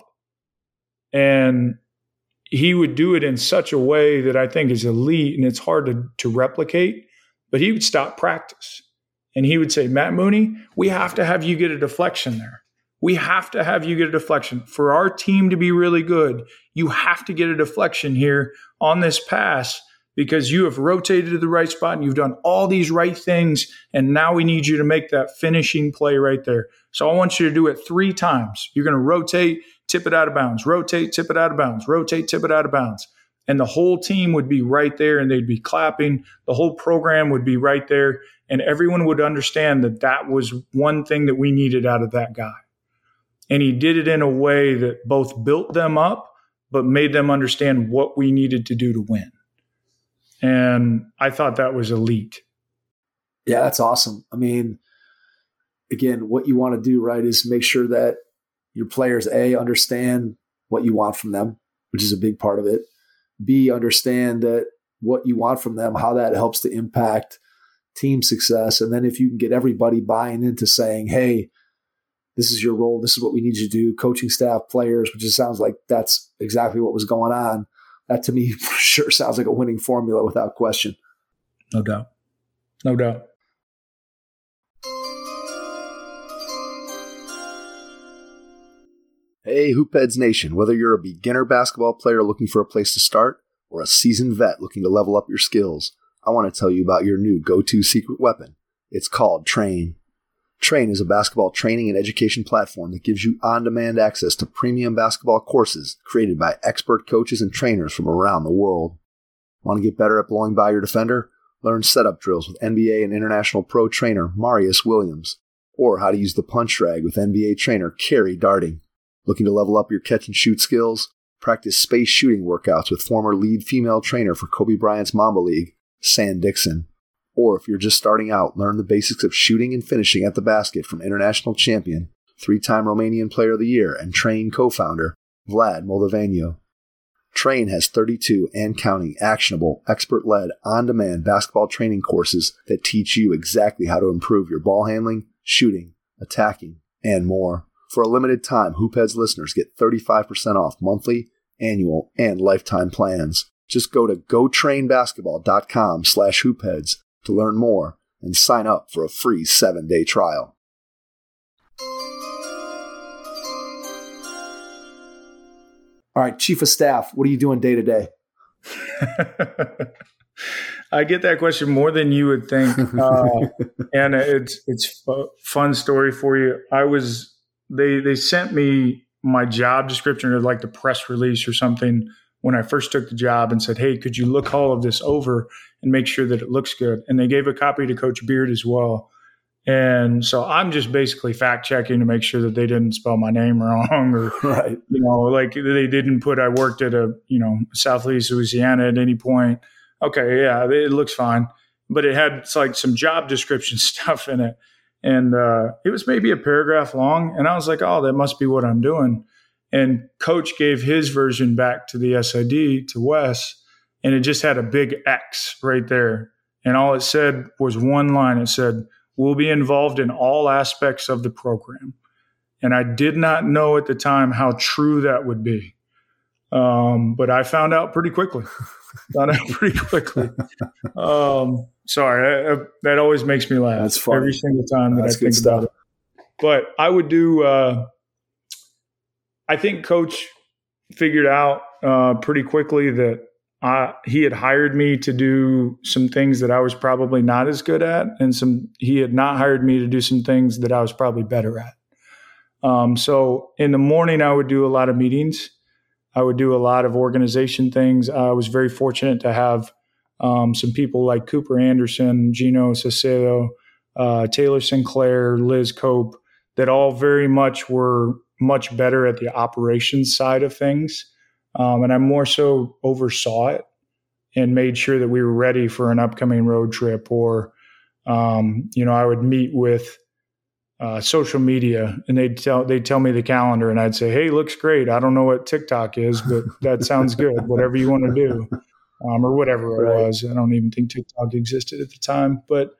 And he would do it in such a way that I think is elite, and it's hard to replicate. But he would stop practice and he would say, Matt Mooney, we have to have you get a deflection there. We have to have you get a deflection. For our team to be really good, you have to get a deflection here on this pass because you have rotated to the right spot and you've done all these right things. And now we need you to make that finishing play right there. So I want you to do it 3 times. You're going to rotate, tip it out of bounds, rotate, tip it out of bounds, rotate, tip it out of bounds. And the whole team would be right there and they'd be clapping. The whole program would be right there. And everyone would understand that that was one thing that we needed out of that guy. And he did it in a way that both built them up, but made them understand what we needed to do to win. And I thought that was elite. Yeah, that's awesome. I mean, again, what you want to do, right, is make sure that your players, A, understand what you want from them, which is a big part of it. B, understand that what you want from them, how that helps to impact team success. And then if you can get everybody buying into saying, hey, this is your role, this is what we need you to do, coaching staff, players, which just sounds like that's exactly what was going on. That to me for sure sounds like a winning formula without question. No doubt. No doubt. Hey, Hoopheads Nation, whether you're a beginner basketball player looking for a place to start or a seasoned vet looking to level up your skills, I want to tell you about your new go-to secret weapon. It's called Train. Train is a basketball training and education platform that gives you on-demand access to premium basketball courses created by expert coaches and trainers from around the world. Want to get better at blowing by your defender? Learn setup drills with NBA and international pro trainer Marius Williams, or how to use the punch drag with NBA trainer Kerry Darting. Looking to level up your catch and shoot skills? Practice space shooting workouts with former lead female trainer for Kobe Bryant's Mamba League, Sand Dixon. Or if you're just starting out, learn the basics of shooting and finishing at the basket from international champion, 3-time Romanian Player of the Year, and Train co-founder Vlad Moldoveanu. Train has 32 and counting actionable, expert-led, on-demand basketball training courses that teach you exactly how to improve your ball handling, shooting, attacking, and more. For a limited time, Hoopheads listeners get 35% off monthly, annual, and lifetime plans. Just go to gotrainbasketball.com/hoopheads to learn more and sign up for a free 7-day trial. All right, Chief of Staff, what are you doing day to day? I get that question more than you would think, and it's a fun story for you. They sent me my job description or like the press release or something when I first took the job and said, "Hey, could you look all of this over and make sure that it looks good?" And they gave a copy to Coach Beard as well. And so I'm just basically fact checking to make sure that they didn't spell my name wrong or, right. Like they didn't put, I worked at Southeast Louisiana at any point. Okay. Yeah, it looks fine. But it had like some job description stuff in it. And it was maybe a paragraph long. And I was like, oh, that must be what I'm doing. And Coach gave his version back to the SID, to Wes, and it just had a big X right there. And all it said was one line. It said, "We'll be involved in all aspects of the program." And I did not know at the time how true that would be. But I found out pretty quickly. Sorry, that always makes me laugh. That's funny. Every single time that That's I think about it. But I would do I think Coach figured out pretty quickly that he had hired me to do some things that I was probably not as good at, and he had not hired me to do some things that I was probably better at. So in the morning, I would do a lot of meetings. I would do a lot of organization things. I was very fortunate to have some people like Cooper Anderson, Gino Cicero, Taylor Sinclair, Liz Cope, that all very much were much better at the operations side of things. And I more so oversaw it and made sure that we were ready for an upcoming road trip, or, I would meet with social media, and they'd tell me the calendar, and I'd say, "Hey, looks great. I don't know what TikTok is, but that sounds good. Whatever you want to do," or whatever it was. I don't even think TikTok existed at the time, but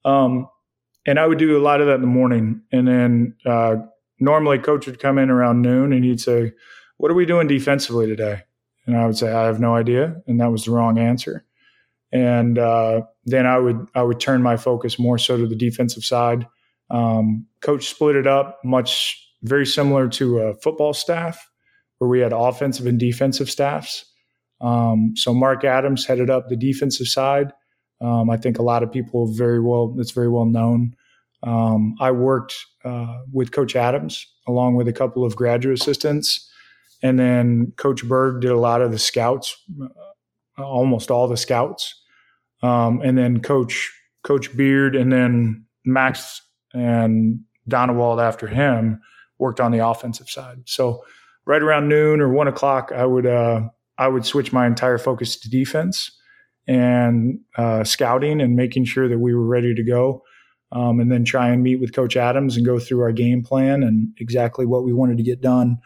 and I would do a lot of that in the morning, and then normally Coach would come in around noon, and he'd say, "What are we doing defensively today?" And I would say, "I have no idea," and that was the wrong answer. And then I would turn my focus more so to the defensive side. Coach split it up very similar to a football staff, where we had offensive and defensive staffs. So Mark Adams headed up the defensive side. I think a lot of people it's very well known. I worked with Coach Adams along with a couple of graduate assistants, and then Coach Berg did a lot of the scouts, almost all the scouts, and then Coach Beard, and then Max and Donewald after him worked on the offensive side. So right around noon or 1 o'clock, I would switch my entire focus to defense and scouting and making sure that we were ready to go, and then try and meet with Coach Adams and go through our game plan and exactly what we wanted to get done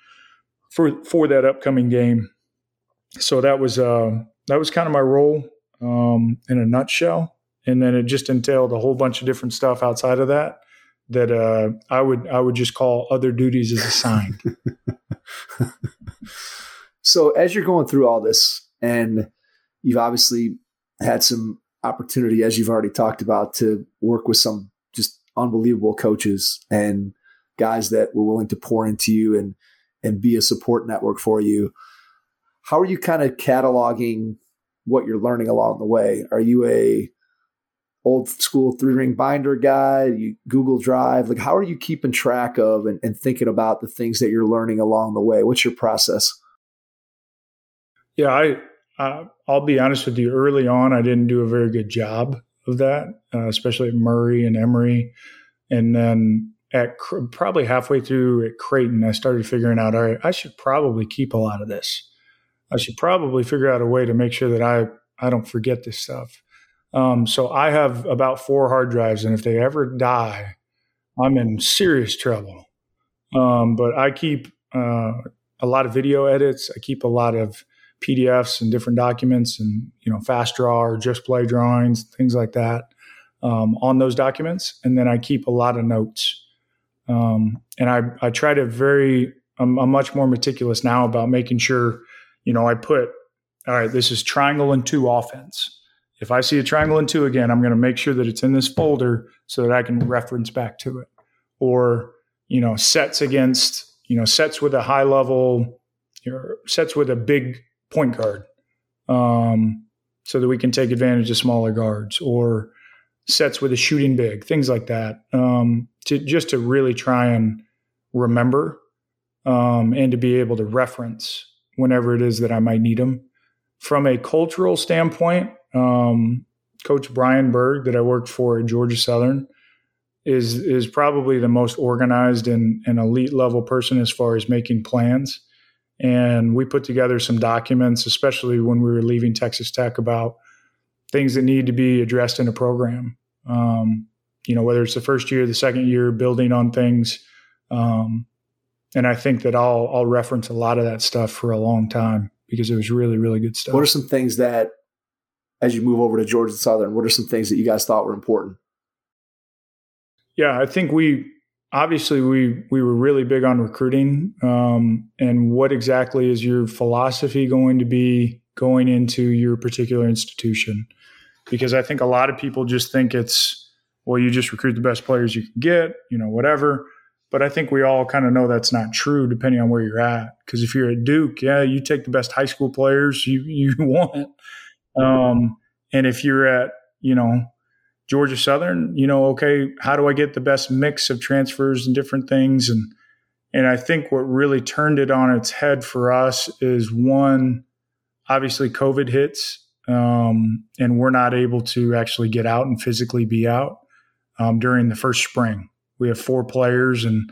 for that upcoming game. So that was kind of my role in a nutshell. And then it just entailed a whole bunch of different stuff outside of that I would just call other duties as assigned. So as you're going through all this, and you've obviously had some opportunity, as you've already talked about, to work with some just unbelievable coaches and guys that were willing to pour into you and be a support network for you, how are you kind of cataloging what you're learning along the way? Are you a old school 3-ring binder guy? You Google Drive? Like, how are you keeping track of and thinking about the things that you're learning along the way? What's your process? Yeah, I'll be honest with you. Early on, I didn't do a very good job of that, especially at Murray and Emory. And then probably halfway through at Creighton, I started figuring out, all right, I should probably keep a lot of this. I should probably figure out a way to make sure that I don't forget this stuff. So I have about 4 hard drives, and if they ever die, I'm in serious trouble. But I keep a lot of video edits. I keep a lot of PDFs and different documents, and fast draw or just play drawings, things like that. on those documents. And then I keep a lot of notes. And I try to I'm much more meticulous now about making sure, I put, all right, this is triangle and 2 offense. If I see a triangle and 2 again, I'm going to make sure that it's in this folder so that I can reference back to it. Or, sets against, sets with a high level, sets with a big point guard, so that we can take advantage of smaller guards, or sets with a shooting big, things like that, to really try and remember, and to be able to reference whenever it is that I might need them. From a cultural standpoint, Coach Brian Berg that I worked for at Georgia Southern is probably the most organized and elite level person as far as making plans. And we put together some documents, especially when we were leaving Texas Tech, about things that need to be addressed in a program. Whether it's the first year, the second year, building on things. And I think that I'll reference a lot of that stuff for a long time because it was really, really good stuff. What are some things that, as you move over to Georgia Southern, what are some things that you guys thought were important? Yeah, I think we were really big on recruiting, and what exactly is your philosophy going to be going into your particular institution? Because I think a lot of people just think it's, well, you just recruit the best players you can get, whatever. But I think we all kind of know that's not true depending on where you're at. Because if you're at Duke, yeah, you take the best high school players you want. And if you're at, Georgia Southern, okay, how do I get the best mix of transfers and different things? And I think what really turned it on its head for us is, one, obviously COVID hits, and we're not able to actually get out and physically be out during the first spring. We have 4 players, and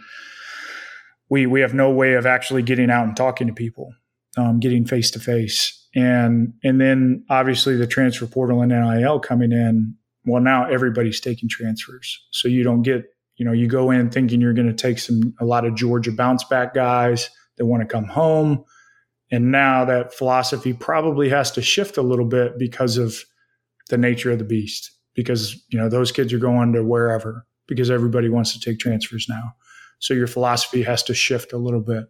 we have no way of actually getting out and talking to people, getting face to face. And then obviously the transfer portal and NIL coming in. Well, now everybody's taking transfers. So you don't get, you go in thinking you're going to take a lot of Georgia bounce back guys that want to come home. And now that philosophy probably has to shift a little bit because of the nature of the beast, because, those kids are going to wherever because everybody wants to take transfers now. So your philosophy has to shift a little bit.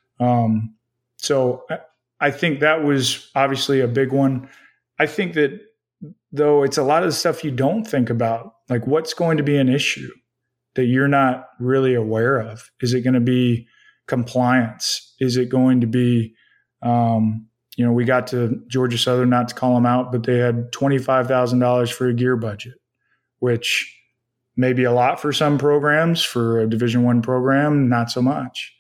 So I think that was obviously a big one. I think that, though, it's a lot of the stuff you don't think about, like what's going to be an issue that you're not really aware of. Is it going to be compliance? Is it going to be, we got to Georgia Southern, not to call them out, but they had $25,000 for a gear budget, which may be a lot for some programs. For a Division I program, not so much.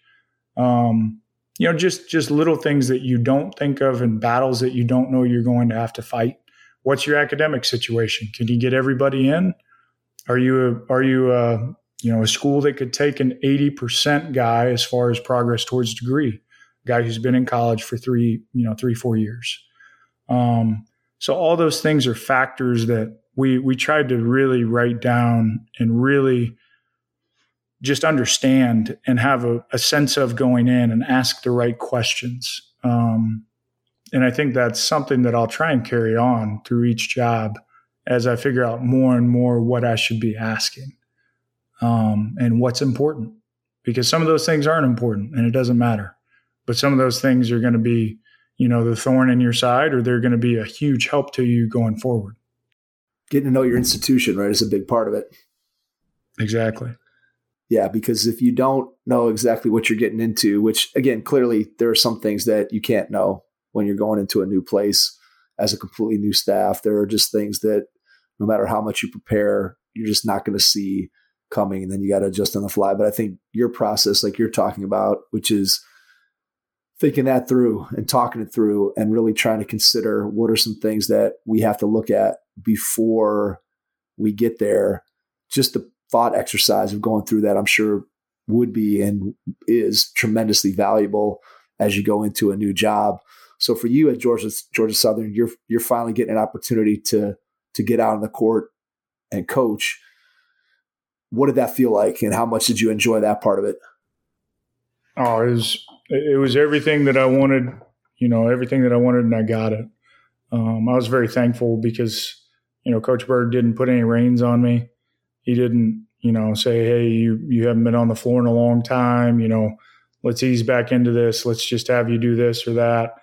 Just little things that you don't think of and battles that you don't know you're going to have to fight. What's your academic situation? Can you get everybody in? Are you a school that could take an 80% guy as far as progress towards degree, a guy who's been in college for 3-4 years? So all those things are factors that we tried to really write down and really just understand and have a sense of going in and ask the right questions. And I think that's something that I'll try and carry on through each job as I figure out more and more what I should be asking, and what's important, because some of those things aren't important and it doesn't matter. But some of those things are going to be, the thorn in your side, or they're going to be a huge help to you going forward. Getting to know your institution, right, is a big part of it. Exactly. Yeah, because if you don't know exactly what you're getting into, which, again, clearly there are some things that you can't know when you're going into a new place as a completely new staff. There are just things that no matter how much you prepare, you're just not going to see coming, and then you got to adjust on the fly. But I think your process, like you're talking about, which is thinking that through and talking it through and really trying to consider what are some things that we have to look at before we get there. Just the thought exercise of going through that, I'm sure, would be and is tremendously valuable as you go into a new job. So for you at Georgia Southern, you're finally getting an opportunity to get out on the court and coach. What did that feel like, and how much did you enjoy that part of it? Oh, it was everything that I wanted, everything that I wanted, and I got it. I was very thankful because, Coach Berg didn't put any reins on me. He didn't, say, hey, you haven't been on the floor in a long time. Let's ease back into this. Let's just have you do this or that.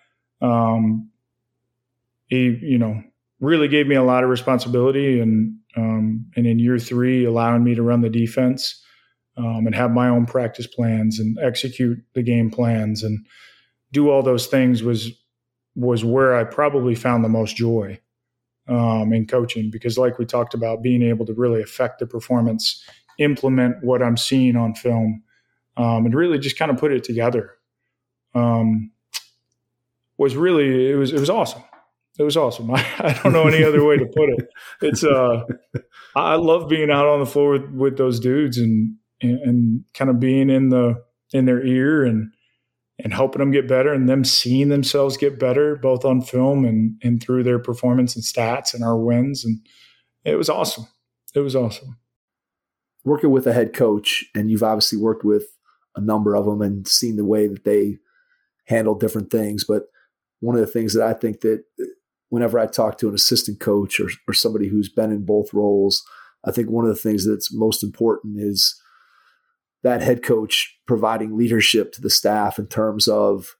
He, really gave me a lot of responsibility, and in year 3, allowing me to run the defense and have my own practice plans and execute the game plans and do all those things was where I probably found the most joy in coaching, because like we talked about, being able to really affect the performance, implement what I'm seeing on film, and really just kind of put it together was really, it was awesome. It was awesome. I don't know any other way to put it. It's I love being out on the floor with those dudes and kind of being in their ear and helping them get better, and them seeing themselves get better, both on film and through their performance and stats and our wins. And it was awesome. It was awesome. Working with a head coach, and you've obviously worked with a number of them and seen the way that they handle different things. But one of the things that I think that whenever I talk to an assistant coach or somebody who's been in both roles, I think one of the things that's most important is that head coach providing leadership to the staff in terms of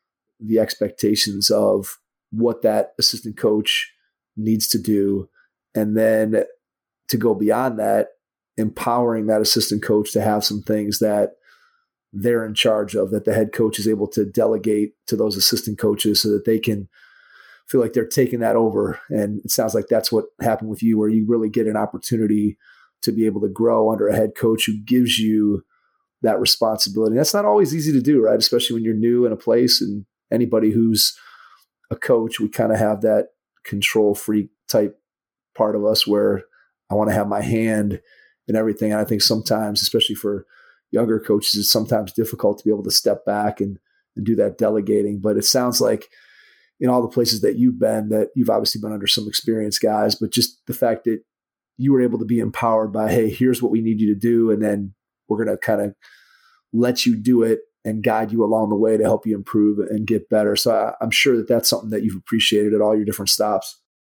the expectations of what that assistant coach needs to do. And then to go beyond that, empowering that assistant coach to have some things that they're in charge of, that the head coach is able to delegate to those assistant coaches so that they can feel like they're taking that over. And it sounds like that's what happened with you, where you really get an opportunity to be able to grow under a head coach who gives you that responsibility. That's not always easy to do, right? Especially when you're new in a place, and anybody who's a coach, we kind of have that control freak type part of us where I want to have my hand in everything. And I think sometimes, especially for younger coaches, it's sometimes difficult to be able to step back and do that delegating. But it sounds like in all the places that you've been, that you've obviously been under some experienced guys, but just the fact that you were able to be empowered by, hey, here's what we need you to do, and then we're going to kind of let you do it and guide you along the way to help you improve and get better. So I'm sure that that's something that you've appreciated at all your different stops.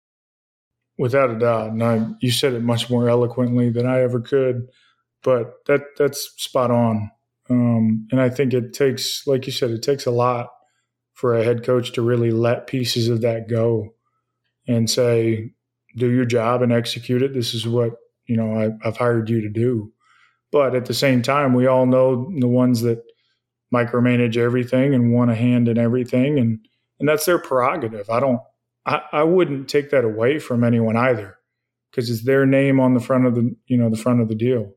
Without a doubt. And you said it much more eloquently than I ever could, but that's spot on. And I think it takes, like you said, it takes a lot for a head coach to really let pieces of that go and say, do your job and execute it. This is what, I've hired you to do. But at the same time, we all know the ones that micromanage everything and want a hand in everything. And that's their prerogative. I wouldn't take that away from anyone either, because it's their name on the front of the deal.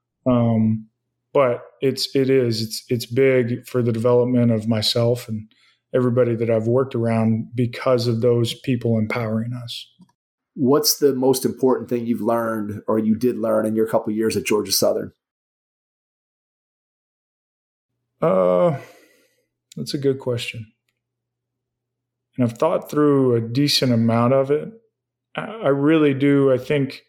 But it's big for the development of myself and everybody that I've worked around because of those people empowering us. What's the most important thing you've learned, or you did learn, in your couple of years at Georgia Southern? That's a good question. And I've thought through a decent amount of it. I really do. I think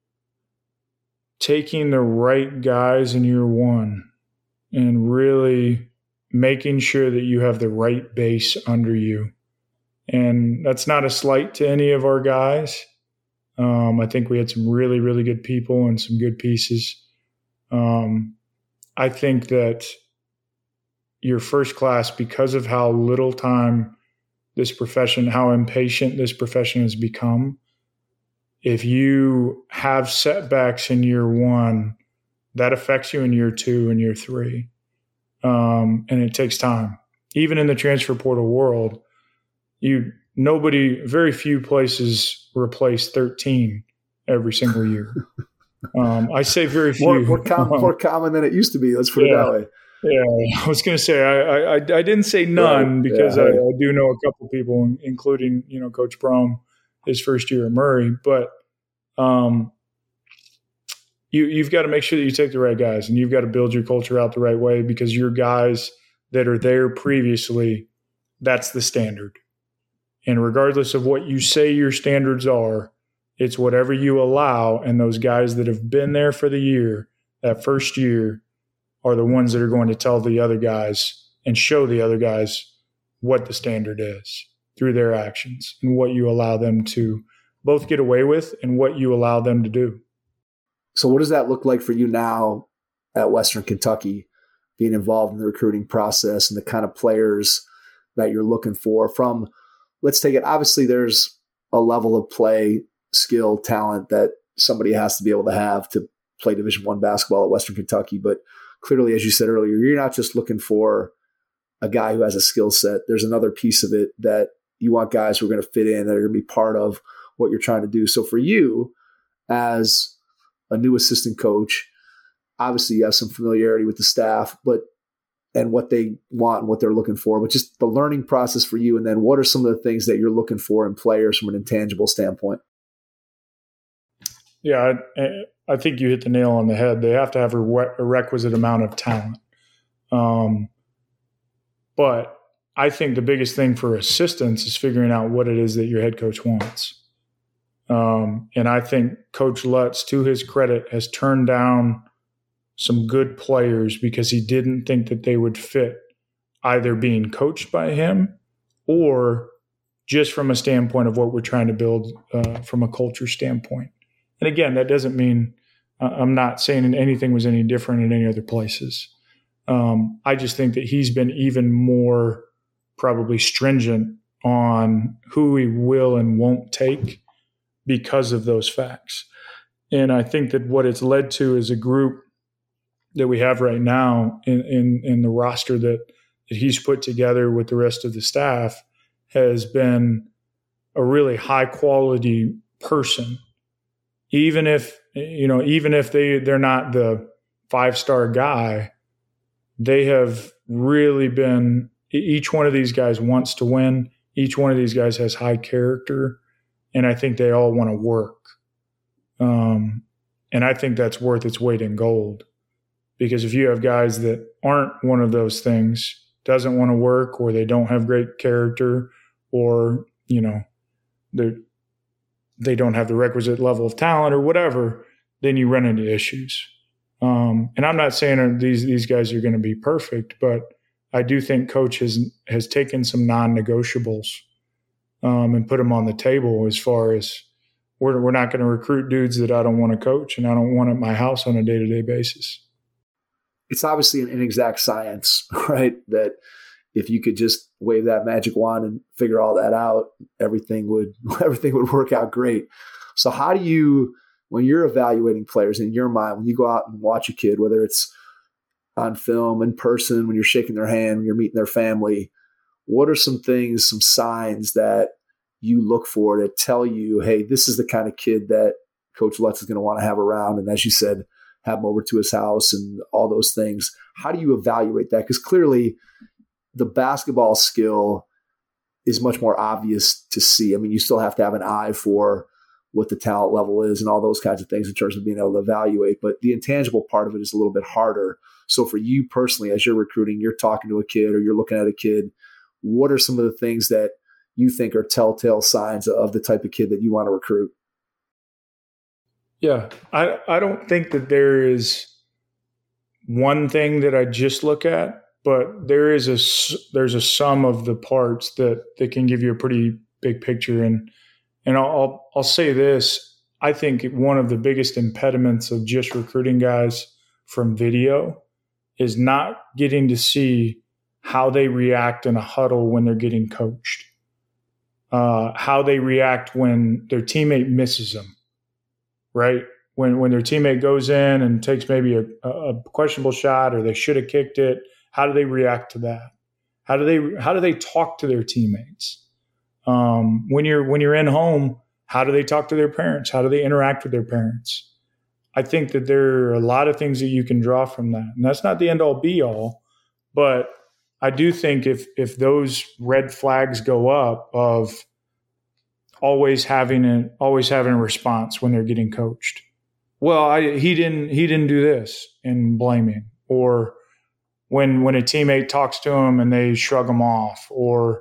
taking the right guys in year one and really making sure that you have the right base under you. And that's not a slight to any of our guys. I think we had some really, really good people and some good pieces. I think that your first class, because of how little time this profession, how impatient this profession has become, if you have setbacks in year one, that affects you in year 2 and year 3. And it takes time. Even in the transfer portal world, very few places replace 13 every single year. I say very few. More common than it used to be. Let's put it that way. Yeah, I was going to say I didn't say none, because I do know a couple people, including Coach Brom, his first year at Murray. But you've got to make sure that you take the right guys, and you've got to build your culture out the right way, because your guys that are there previously, that's the standard. And regardless of what you say your standards are, it's whatever you allow. And those guys that have been there for the year, that first year, are the ones that are going to tell the other guys and show the other guys what the standard is through their actions and what you allow them to both get away with and what you allow them to do. So what does that look like for you now at Western Kentucky, being involved in the recruiting process and the kind of players that you're looking for from, let's take it, obviously there's a level of play, skill, talent that somebody has to be able to have to play Division I basketball at Western Kentucky. But clearly, as you said earlier, you're not just looking for a guy who has a skill set. There's another piece of it that you want guys who are going to fit in, that are going to be part of what you're trying to do. So for you, as a new assistant coach, obviously you have some familiarity with the staff, and what they want and what they're looking for, but just the learning process for you. And then what are some of the things that you're looking for in players from an intangible standpoint? Yeah, I think you hit the nail on the head. They have to have a requisite amount of talent. But I think the biggest thing for assistants is figuring out what it is that your head coach wants. And I think Coach Lutz, to his credit, has turned down some good players because he didn't think that they would fit either being coached by him or just from a standpoint of what we're trying to build from a culture standpoint. And again, that doesn't mean I'm not saying anything was any different in any other places. I just think that he's been even more probably stringent on who he will and won't take because of those facts. And I think that what it's led to is a group that we have right now in the roster that he's put together with the rest of the staff has been a really high quality person. Even if they're not the 5-star guy, they have really been, each one of these guys wants to win. Each one of these guys has high character, and I think they all want to work. And I think that's worth its weight in gold. Because if you have guys that aren't one of those things, doesn't want to work, or they don't have great character, or, they don't have the requisite level of talent or whatever, then you run into issues. And I'm not saying these guys are going to be perfect, but I do think Coach has taken some non-negotiables and put them on the table as far as we're not going to recruit dudes that I don't want to coach and I don't want at my house on a day-to-day basis. It's obviously an inexact science, right? That if you could just wave that magic wand and figure all that out, everything would work out great. So how do you, when you're evaluating players in your mind, when you go out and watch a kid, whether it's on film, in person, when you're shaking their hand, when you're meeting their family, what are some things, some signs that you look for to tell you, hey, this is the kind of kid that Coach Lutz is going to want to have around? And as you said, have him over to his house and all those things. How do you evaluate that? Because clearly the basketball skill is much more obvious to see. I mean, you still have to have an eye for what the talent level is and all those kinds of things in terms of being able to evaluate. But the intangible part of it is a little bit harder. So for you personally, as you're recruiting, you're talking to a kid or you're looking at a kid, what are some of the things that you think are telltale signs of the type of kid that you want to recruit? Yeah, I don't think that there is one thing that I just look at, but there's a sum of the parts that can give you a pretty big picture. And I'll say this: I think one of the biggest impediments of just recruiting guys from video is not getting to see how they react in a huddle when they're getting coached, how they react when their teammate misses them. Right? When their teammate goes in and takes maybe a questionable shot or they should have kicked it, how do they react to that? How do they talk to their teammates? When you're in home, how do they talk to their parents? How do they interact with their parents? I think that there are a lot of things that you can draw from that. And that's not the end all be all, but I do think if those red flags go up of always having a response when they're getting coached. Well, he didn't do this and blaming, or when a teammate talks to him and they shrug him off, or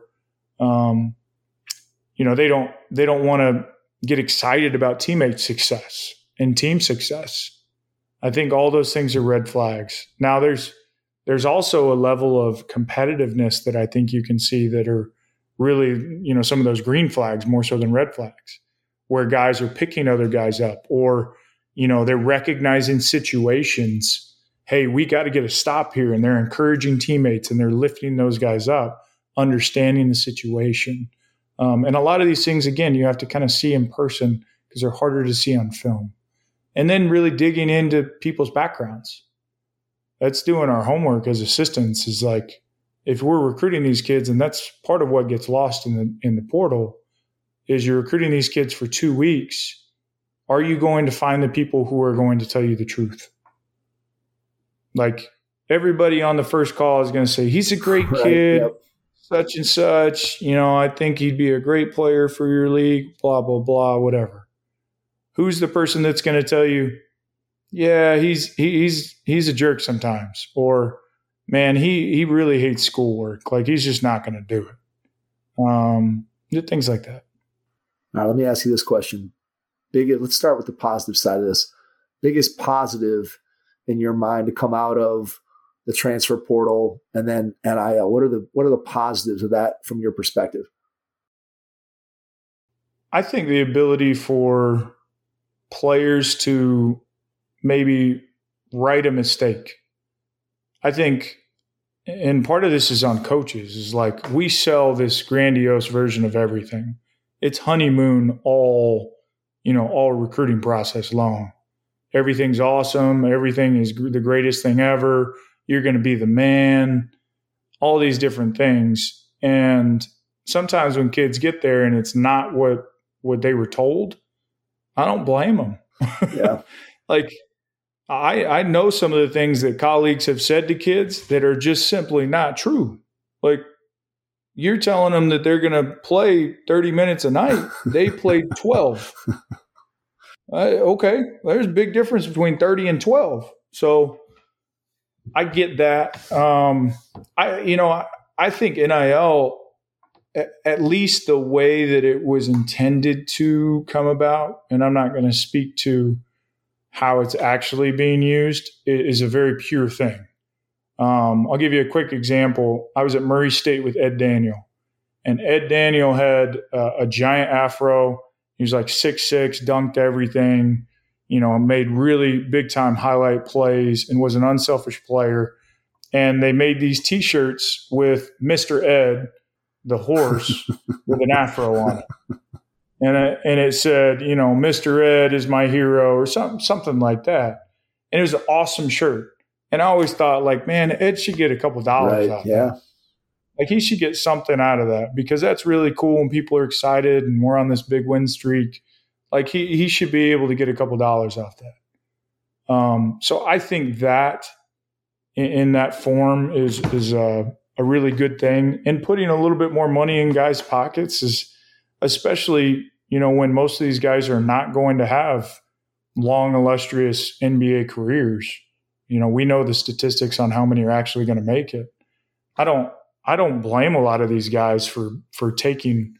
they don't want to get excited about teammate success and team success. I think all those things are red flags. Now there's also a level of competitiveness that I think you can see that are really, some of those green flags more so than red flags. where guys are picking other guys up, or, they're recognizing situations. Hey, we got to get a stop here. And they're encouraging teammates and they're lifting those guys up, understanding the situation. And a lot of these things, again, you have to kind of see in person because they're harder to see on film. And then really digging into people's backgrounds. That's doing our homework as assistants, is like, if we're recruiting these kids, and that's part of what gets lost in the portal, is you're recruiting these kids for 2 weeks. Are you going to find the people who are going to tell you the truth? Like, everybody on the first call is going to say, he's a great kid, right, yep, such and such. I think he'd be a great player for your league, blah, blah, blah, whatever. Who's the person that's going to tell you, yeah, he's a jerk sometimes, or man, he really hates schoolwork. Like, he's just not going to do it. Things like that. All right, let me ask you this question. Let's start with the positive side of this. Biggest positive in your mind to come out of the transfer portal and then NIL? What are the positives of that from your perspective? I think the ability for players to maybe right a mistake. I think, and part of this is on coaches, is like, we sell this grandiose version of everything. It's honeymoon all recruiting process long. Everything's awesome. Everything is the greatest thing ever. You're going to be the man, all these different things. And sometimes when kids get there and it's not what they were told, I don't blame them. Yeah. Like, I know some of the things that colleagues have said to kids that are just simply not true. Like, you're telling them that they're going to play 30 minutes a night. They played 12. Okay, there's a big difference between 30 and 12. So I get that. I think NIL, at least the way that it was intended to come about, and I'm not going to speak to how it's actually being used, is a very pure thing. I'll give you a quick example. I was at Murray State with Ed Daniel, and Ed Daniel had a giant afro. He was like 6'6", dunked everything, made really big-time highlight plays and was an unselfish player. And they made these T-shirts with Mr. Ed, the horse, with an afro on it. And it said, Mr. Ed is my hero, or something like that. And it was an awesome shirt. And I always thought, like, man, Ed should get a couple dollars out of that. Like, he should get something out of that, because that's really cool and people are excited and we're on this big win streak. Like, he should be able to get a couple dollars off that. So I think that in that form is a really good thing. And putting a little bit more money in guys' pockets is, especially, when most of these guys are not going to have long, illustrious NBA careers. We know the statistics on how many are actually going to make it. I don't blame a lot of these guys for taking,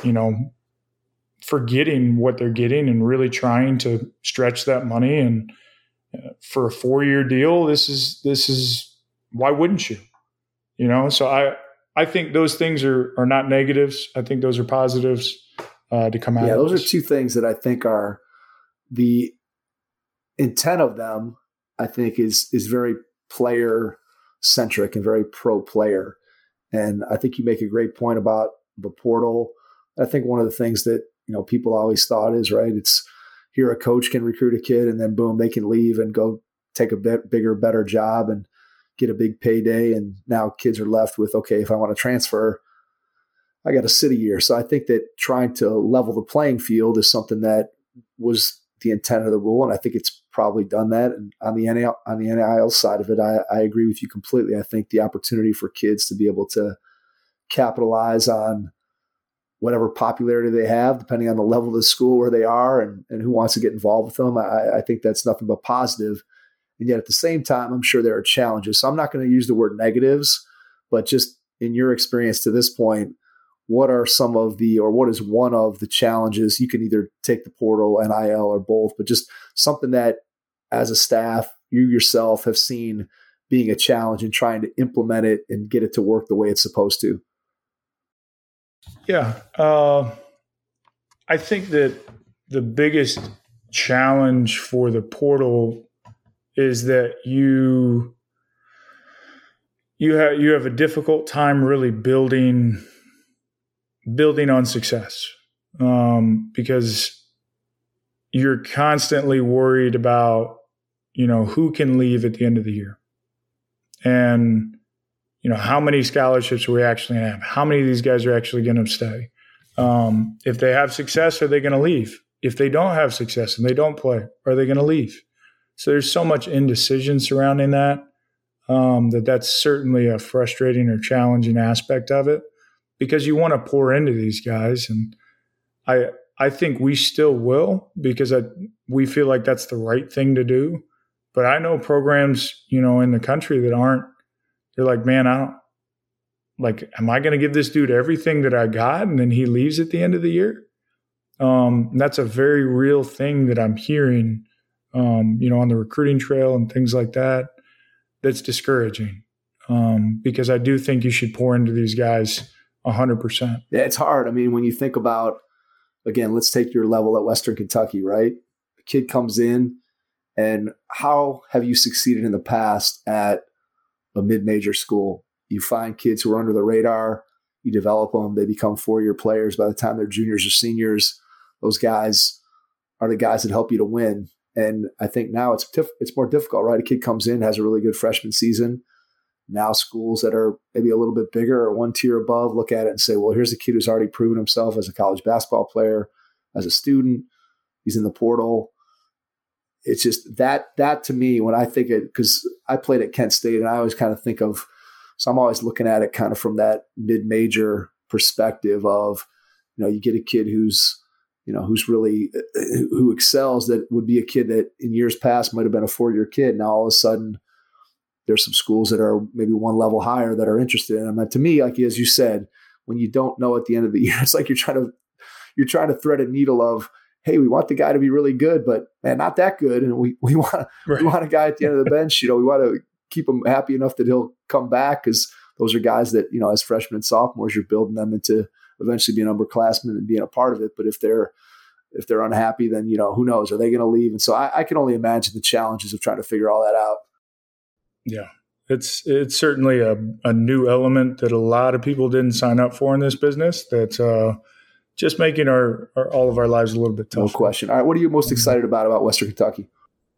for getting what they're getting and really trying to stretch that money. And for a 4-year deal, this is why wouldn't you? So I think those things are not negatives. I think those are positives to come out. Yeah, of those this. are two things that I think are the intent of them. I think is very player centric and very pro player. And I think you make a great point about the portal. I think one of the things that, people always thought is, right, it's here a coach can recruit a kid and then boom, they can leave and go take a bigger, better job and get a big payday. And now kids are left with, okay, if I want to transfer, I got to sit a year. So I think that trying to level the playing field is something that was the intent of the rule. And I think it's probably done that. And on the NIL side of it, I agree with you completely. I think the opportunity for kids to be able to capitalize on whatever popularity they have, depending on the level of the school where they are and who wants to get involved with them, I think that's nothing but positive. And yet at the same time, I'm sure there are challenges. So I'm not going to use the word negatives, but just in your experience to this point, what are some of what is one of the challenges? You can either take the portal, NIL, or both, but just something that as a staff, you yourself have seen being a challenge in trying to implement it and get it to work the way it's supposed to. Yeah. I think that the biggest challenge for the portal is that you have a difficult time really building on success, because you're constantly worried about, who can leave at the end of the year, and how many scholarships are we actually going to have? How many of these guys are actually going to stay? If they have success, are they going to leave? If they don't have success and they don't play, are they going to leave? So there's so much indecision surrounding that, that's certainly a frustrating or challenging aspect of it, because you want to pour into these guys. And I think we still will, because we feel like that's the right thing to do. But I know programs, in the country that aren't. They're like, man, am I going to give this dude everything that I got and then he leaves at the end of the year? That's a very real thing that I'm hearing, on the recruiting trail and things like that. That's discouraging, because I do think you should pour into these guys 100%. Yeah, it's hard. I mean, when you think about, again, let's take your level at Western Kentucky, right? A kid comes in, and how have you succeeded in the past at a mid-major school? You find kids who are under the radar, you develop them, they become 4-year players. By the time they're juniors or seniors, those guys are the guys that help you to win. And I think now it's more difficult, right? A kid comes in, has a really good freshman season. Now schools that are maybe a little bit bigger or one tier above look at it and say, well, here's a kid who's already proven himself as a college basketball player, as a student. He's in the portal. It's just that to me, when I think it, because I played at Kent State, and I always kind of think of, so I'm always looking at it kind of from that mid-major perspective of, you get a kid who's really, who excels, that would be a kid that in years past might have been a 4-year kid. Now all of a sudden there's some schools that are maybe one level higher that are interested in him. And to me, like, as you said, when you don't know at the end of the year, it's like you're trying to thread a needle of, hey, we want the guy to be really good, but man, not that good. And we want a guy at the end of the bench. We want to keep him happy enough that he'll come back, because those are guys that, as freshmen and sophomores, you're building them into eventually being upperclassmen and being a part of it. But if they're unhappy, then, who knows? Are they going to leave? And so I can only imagine the challenges of trying to figure all that out. Yeah, it's certainly a new element that a lot of people didn't sign up for in this business. That's just making all of our lives a little bit tougher. No question. All right, what are you most excited about Western Kentucky?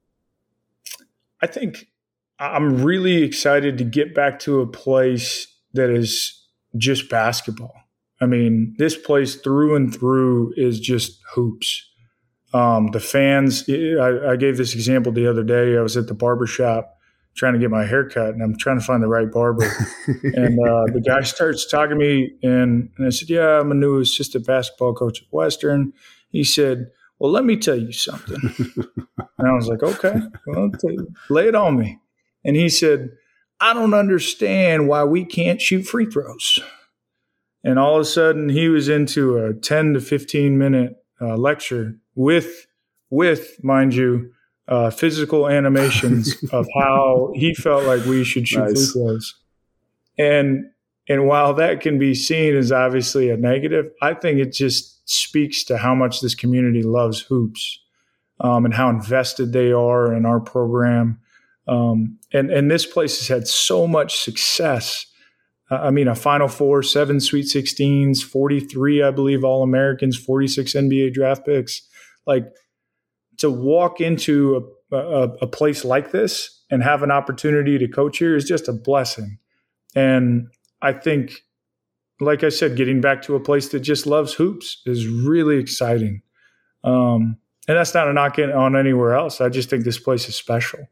I think I'm really excited to get back to a place that is just basketball. I mean, this place through and through is just hoops. The fans, I gave this example the other day. I was at the barbershop trying to get my hair cut, and I'm trying to find the right barber. And the guy starts talking to me, and I said, yeah, I'm a new assistant basketball coach at Western. He said, well, let me tell you something. And I was like, okay, well, lay it on me. And he said, I don't understand why we can't shoot free throws. And all of a sudden, he was into a 10 to 15 minute lecture with, mind you, physical animations of how he felt like we should shoot free throws. And while that can be seen as obviously a negative, I think it just speaks to how much this community loves hoops, and how invested they are in our program. And this place has had so much success. A Final Four, 7 Sweet 16s, 43, I believe, All-Americans, 46 NBA draft picks. Like, to walk into a place like this and have an opportunity to coach here is just a blessing. And I think, like I said, getting back to a place that just loves hoops is really exciting. And that's not a knock on anywhere else. I just think this place is special.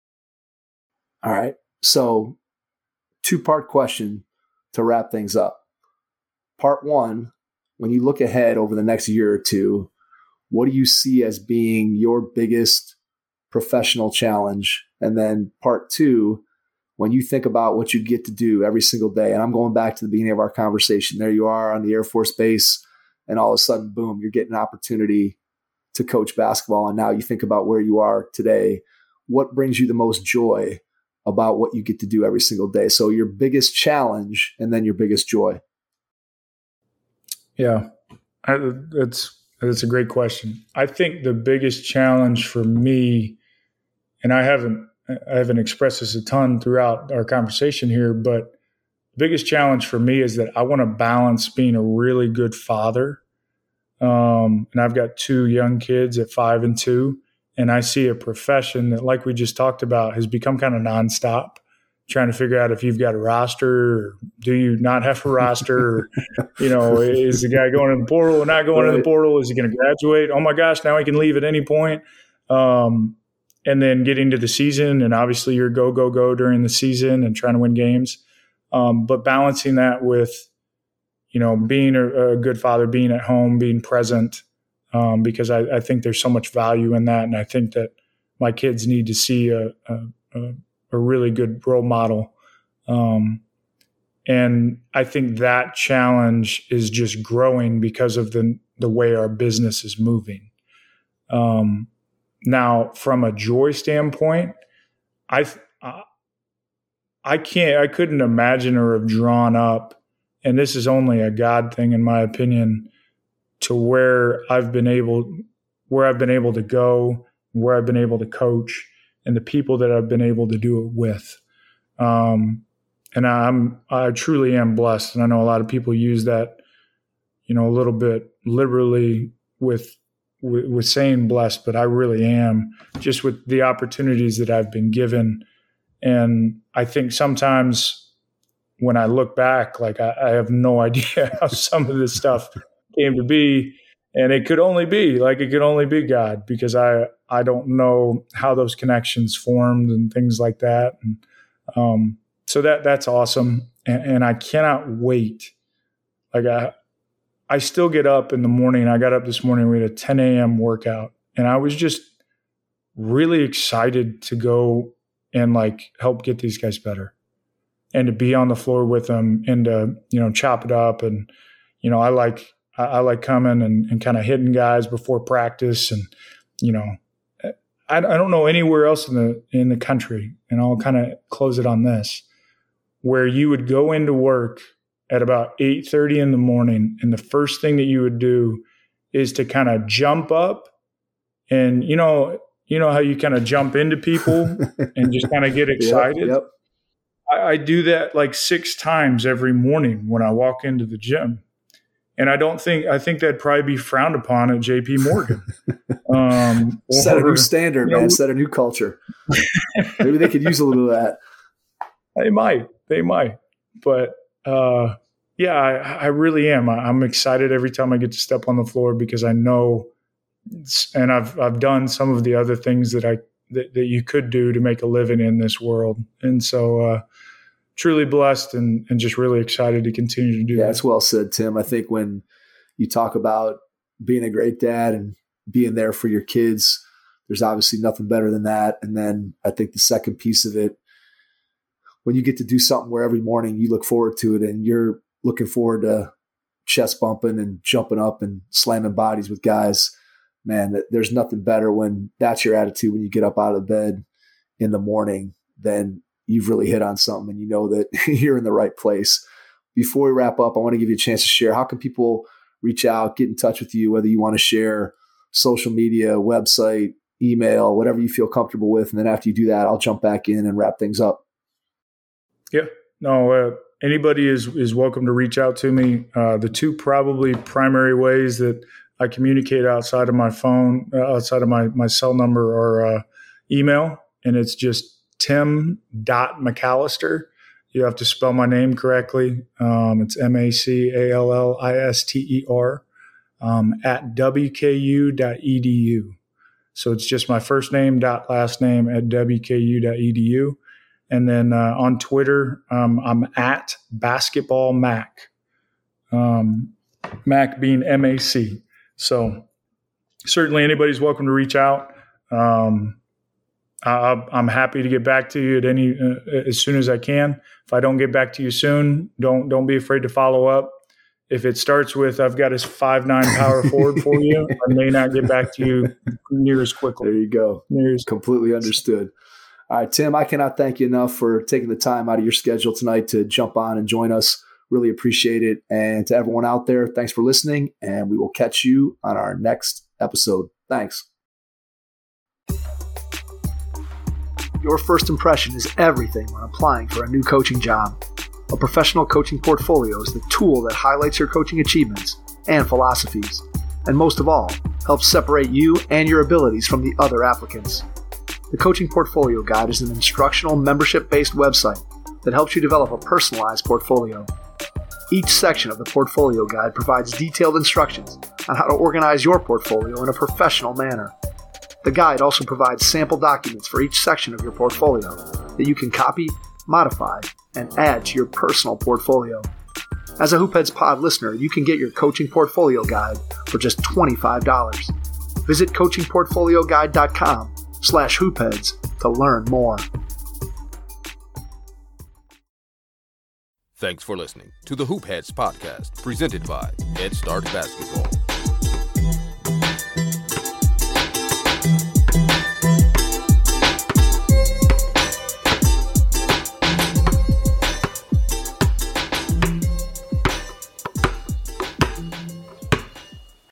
All right. So 2-part question to wrap things up. Part 1, when you look ahead over the next year or two, what do you see as being your biggest professional challenge? And then part 2, when you think about what you get to do every single day, and I'm going back to the beginning of our conversation, there you are on the Air Force Base, and all of a sudden, boom, you're getting an opportunity to coach basketball. And now you think about where you are today. What brings you the most joy about what you get to do every single day? So your biggest challenge and then your biggest joy. Yeah, that's That's a great question. I think the biggest challenge for me, and I haven't expressed this a ton throughout our conversation here, but the biggest challenge for me is that I want to balance being a really good father. And I've got 2 young kids at 5 and 2, and I see a profession that, like we just talked about, has become kind of nonstop, trying to figure out if you've got a roster, or do you not have a roster, or, is the guy going in the portal or not going in the portal? Is he going to graduate? Oh my gosh, now he can leave at any point. And then getting to the season, and obviously you're go during the season and trying to win games. But balancing that with, being a good father, being at home, being present, because I think there's so much value in that. And I think that my kids need to see a really good role model. And I think that challenge is just growing because of the way our business is moving. Now, from a joy standpoint, I couldn't imagine or have drawn up, and this is only a God thing in my opinion, to where I've been able to go, where I've been able to coach, and the people that I've been able to do it with. And I truly am blessed. And I know a lot of people use that, a little bit liberally with saying blessed, but I really am, just with the opportunities that I've been given. And I think sometimes when I look back, like I have no idea how some of this stuff came to be. And it could only be God, because I don't know how those connections formed and things like that. And so that's awesome. And I cannot wait. Like I still get up in the morning. I got up this morning, we had a 10 a.m. workout, and I was just really excited to go and help get these guys better and to be on the floor with them and to, chop it up. And, I like coming and kind of hitting guys before practice. And, I don't know anywhere else in the country, and I'll kind of close it on this, where you would go into work at about 8:30 in the morning, and the first thing that you would do is to kind of jump up, and you know how you kind of jump into people and just kind of get excited. Yep. I do that 6 times every morning when I walk into the gym. And I think that'd probably be frowned upon at JP Morgan. Set a new standard, man. Set a new culture. Maybe they could use a little of that. They might. But I really am. I'm excited every time I get to step on the floor, because I know, and I've done some of the other things that you could do to make a living in this world. And so truly blessed and just really excited to continue to do that. Yeah, that's well said, Tim. I think when you talk about being a great dad and being there for your kids, there's obviously nothing better than that. And then I think the second piece of it, when you get to do something where every morning you look forward to it and you're looking forward to chest bumping and jumping up and slamming bodies with guys, man, there's nothing better when that's your attitude when you get up out of bed in the morning. Then you've really hit on something and you know that you're in the right place. Before we wrap up, I want to give you a chance to share. How can people reach out, get in touch with you, whether you want to share social media, website, email, whatever you feel comfortable with. And then after you do that, I'll jump back in and wrap things up. Yeah, no, anybody is welcome to reach out to me. The 2 probably primary ways that I communicate outside of my phone, outside of my cell number, are email, and it's just tim.mcallister. You have to spell my name correctly. It's MACALLISTER at wku.edu. So it's just my first name dot last name at wku.edu. And then on Twitter, I'm at basketballmac, Mac being MAC. So certainly anybody's welcome to reach out. I'm happy to get back to you as soon as I can. If I don't get back to you soon, don't be afraid to follow up. If it starts with I've got his 5'9" power forward for you, I may not get back to you near as quickly. There you go. Completely understood. All right, Tim, I cannot thank you enough for taking the time out of your schedule tonight to jump on and join us. Really appreciate it. And to everyone out there, thanks for listening, and we will catch you on our next episode. Thanks. Your first impression is everything when applying for a new coaching job. A professional coaching portfolio is the tool that highlights your coaching achievements and philosophies, and most of all, helps separate you and your abilities from the other applicants. The Coaching Portfolio Guide is an instructional, membership-based website that helps you develop a personalized portfolio. Each section of the Portfolio Guide provides detailed instructions on how to organize your portfolio in a professional manner. The guide also provides sample documents for each section of your portfolio that you can copy, modify, and add to your personal portfolio. As a Hoopheads Pod listener, you can get your Coaching Portfolio Guide for just $25. Visit coachingportfolioguide.com/hoopheads to learn more. Thanks for listening to the Hoopheads podcast, presented by Head Start Basketball.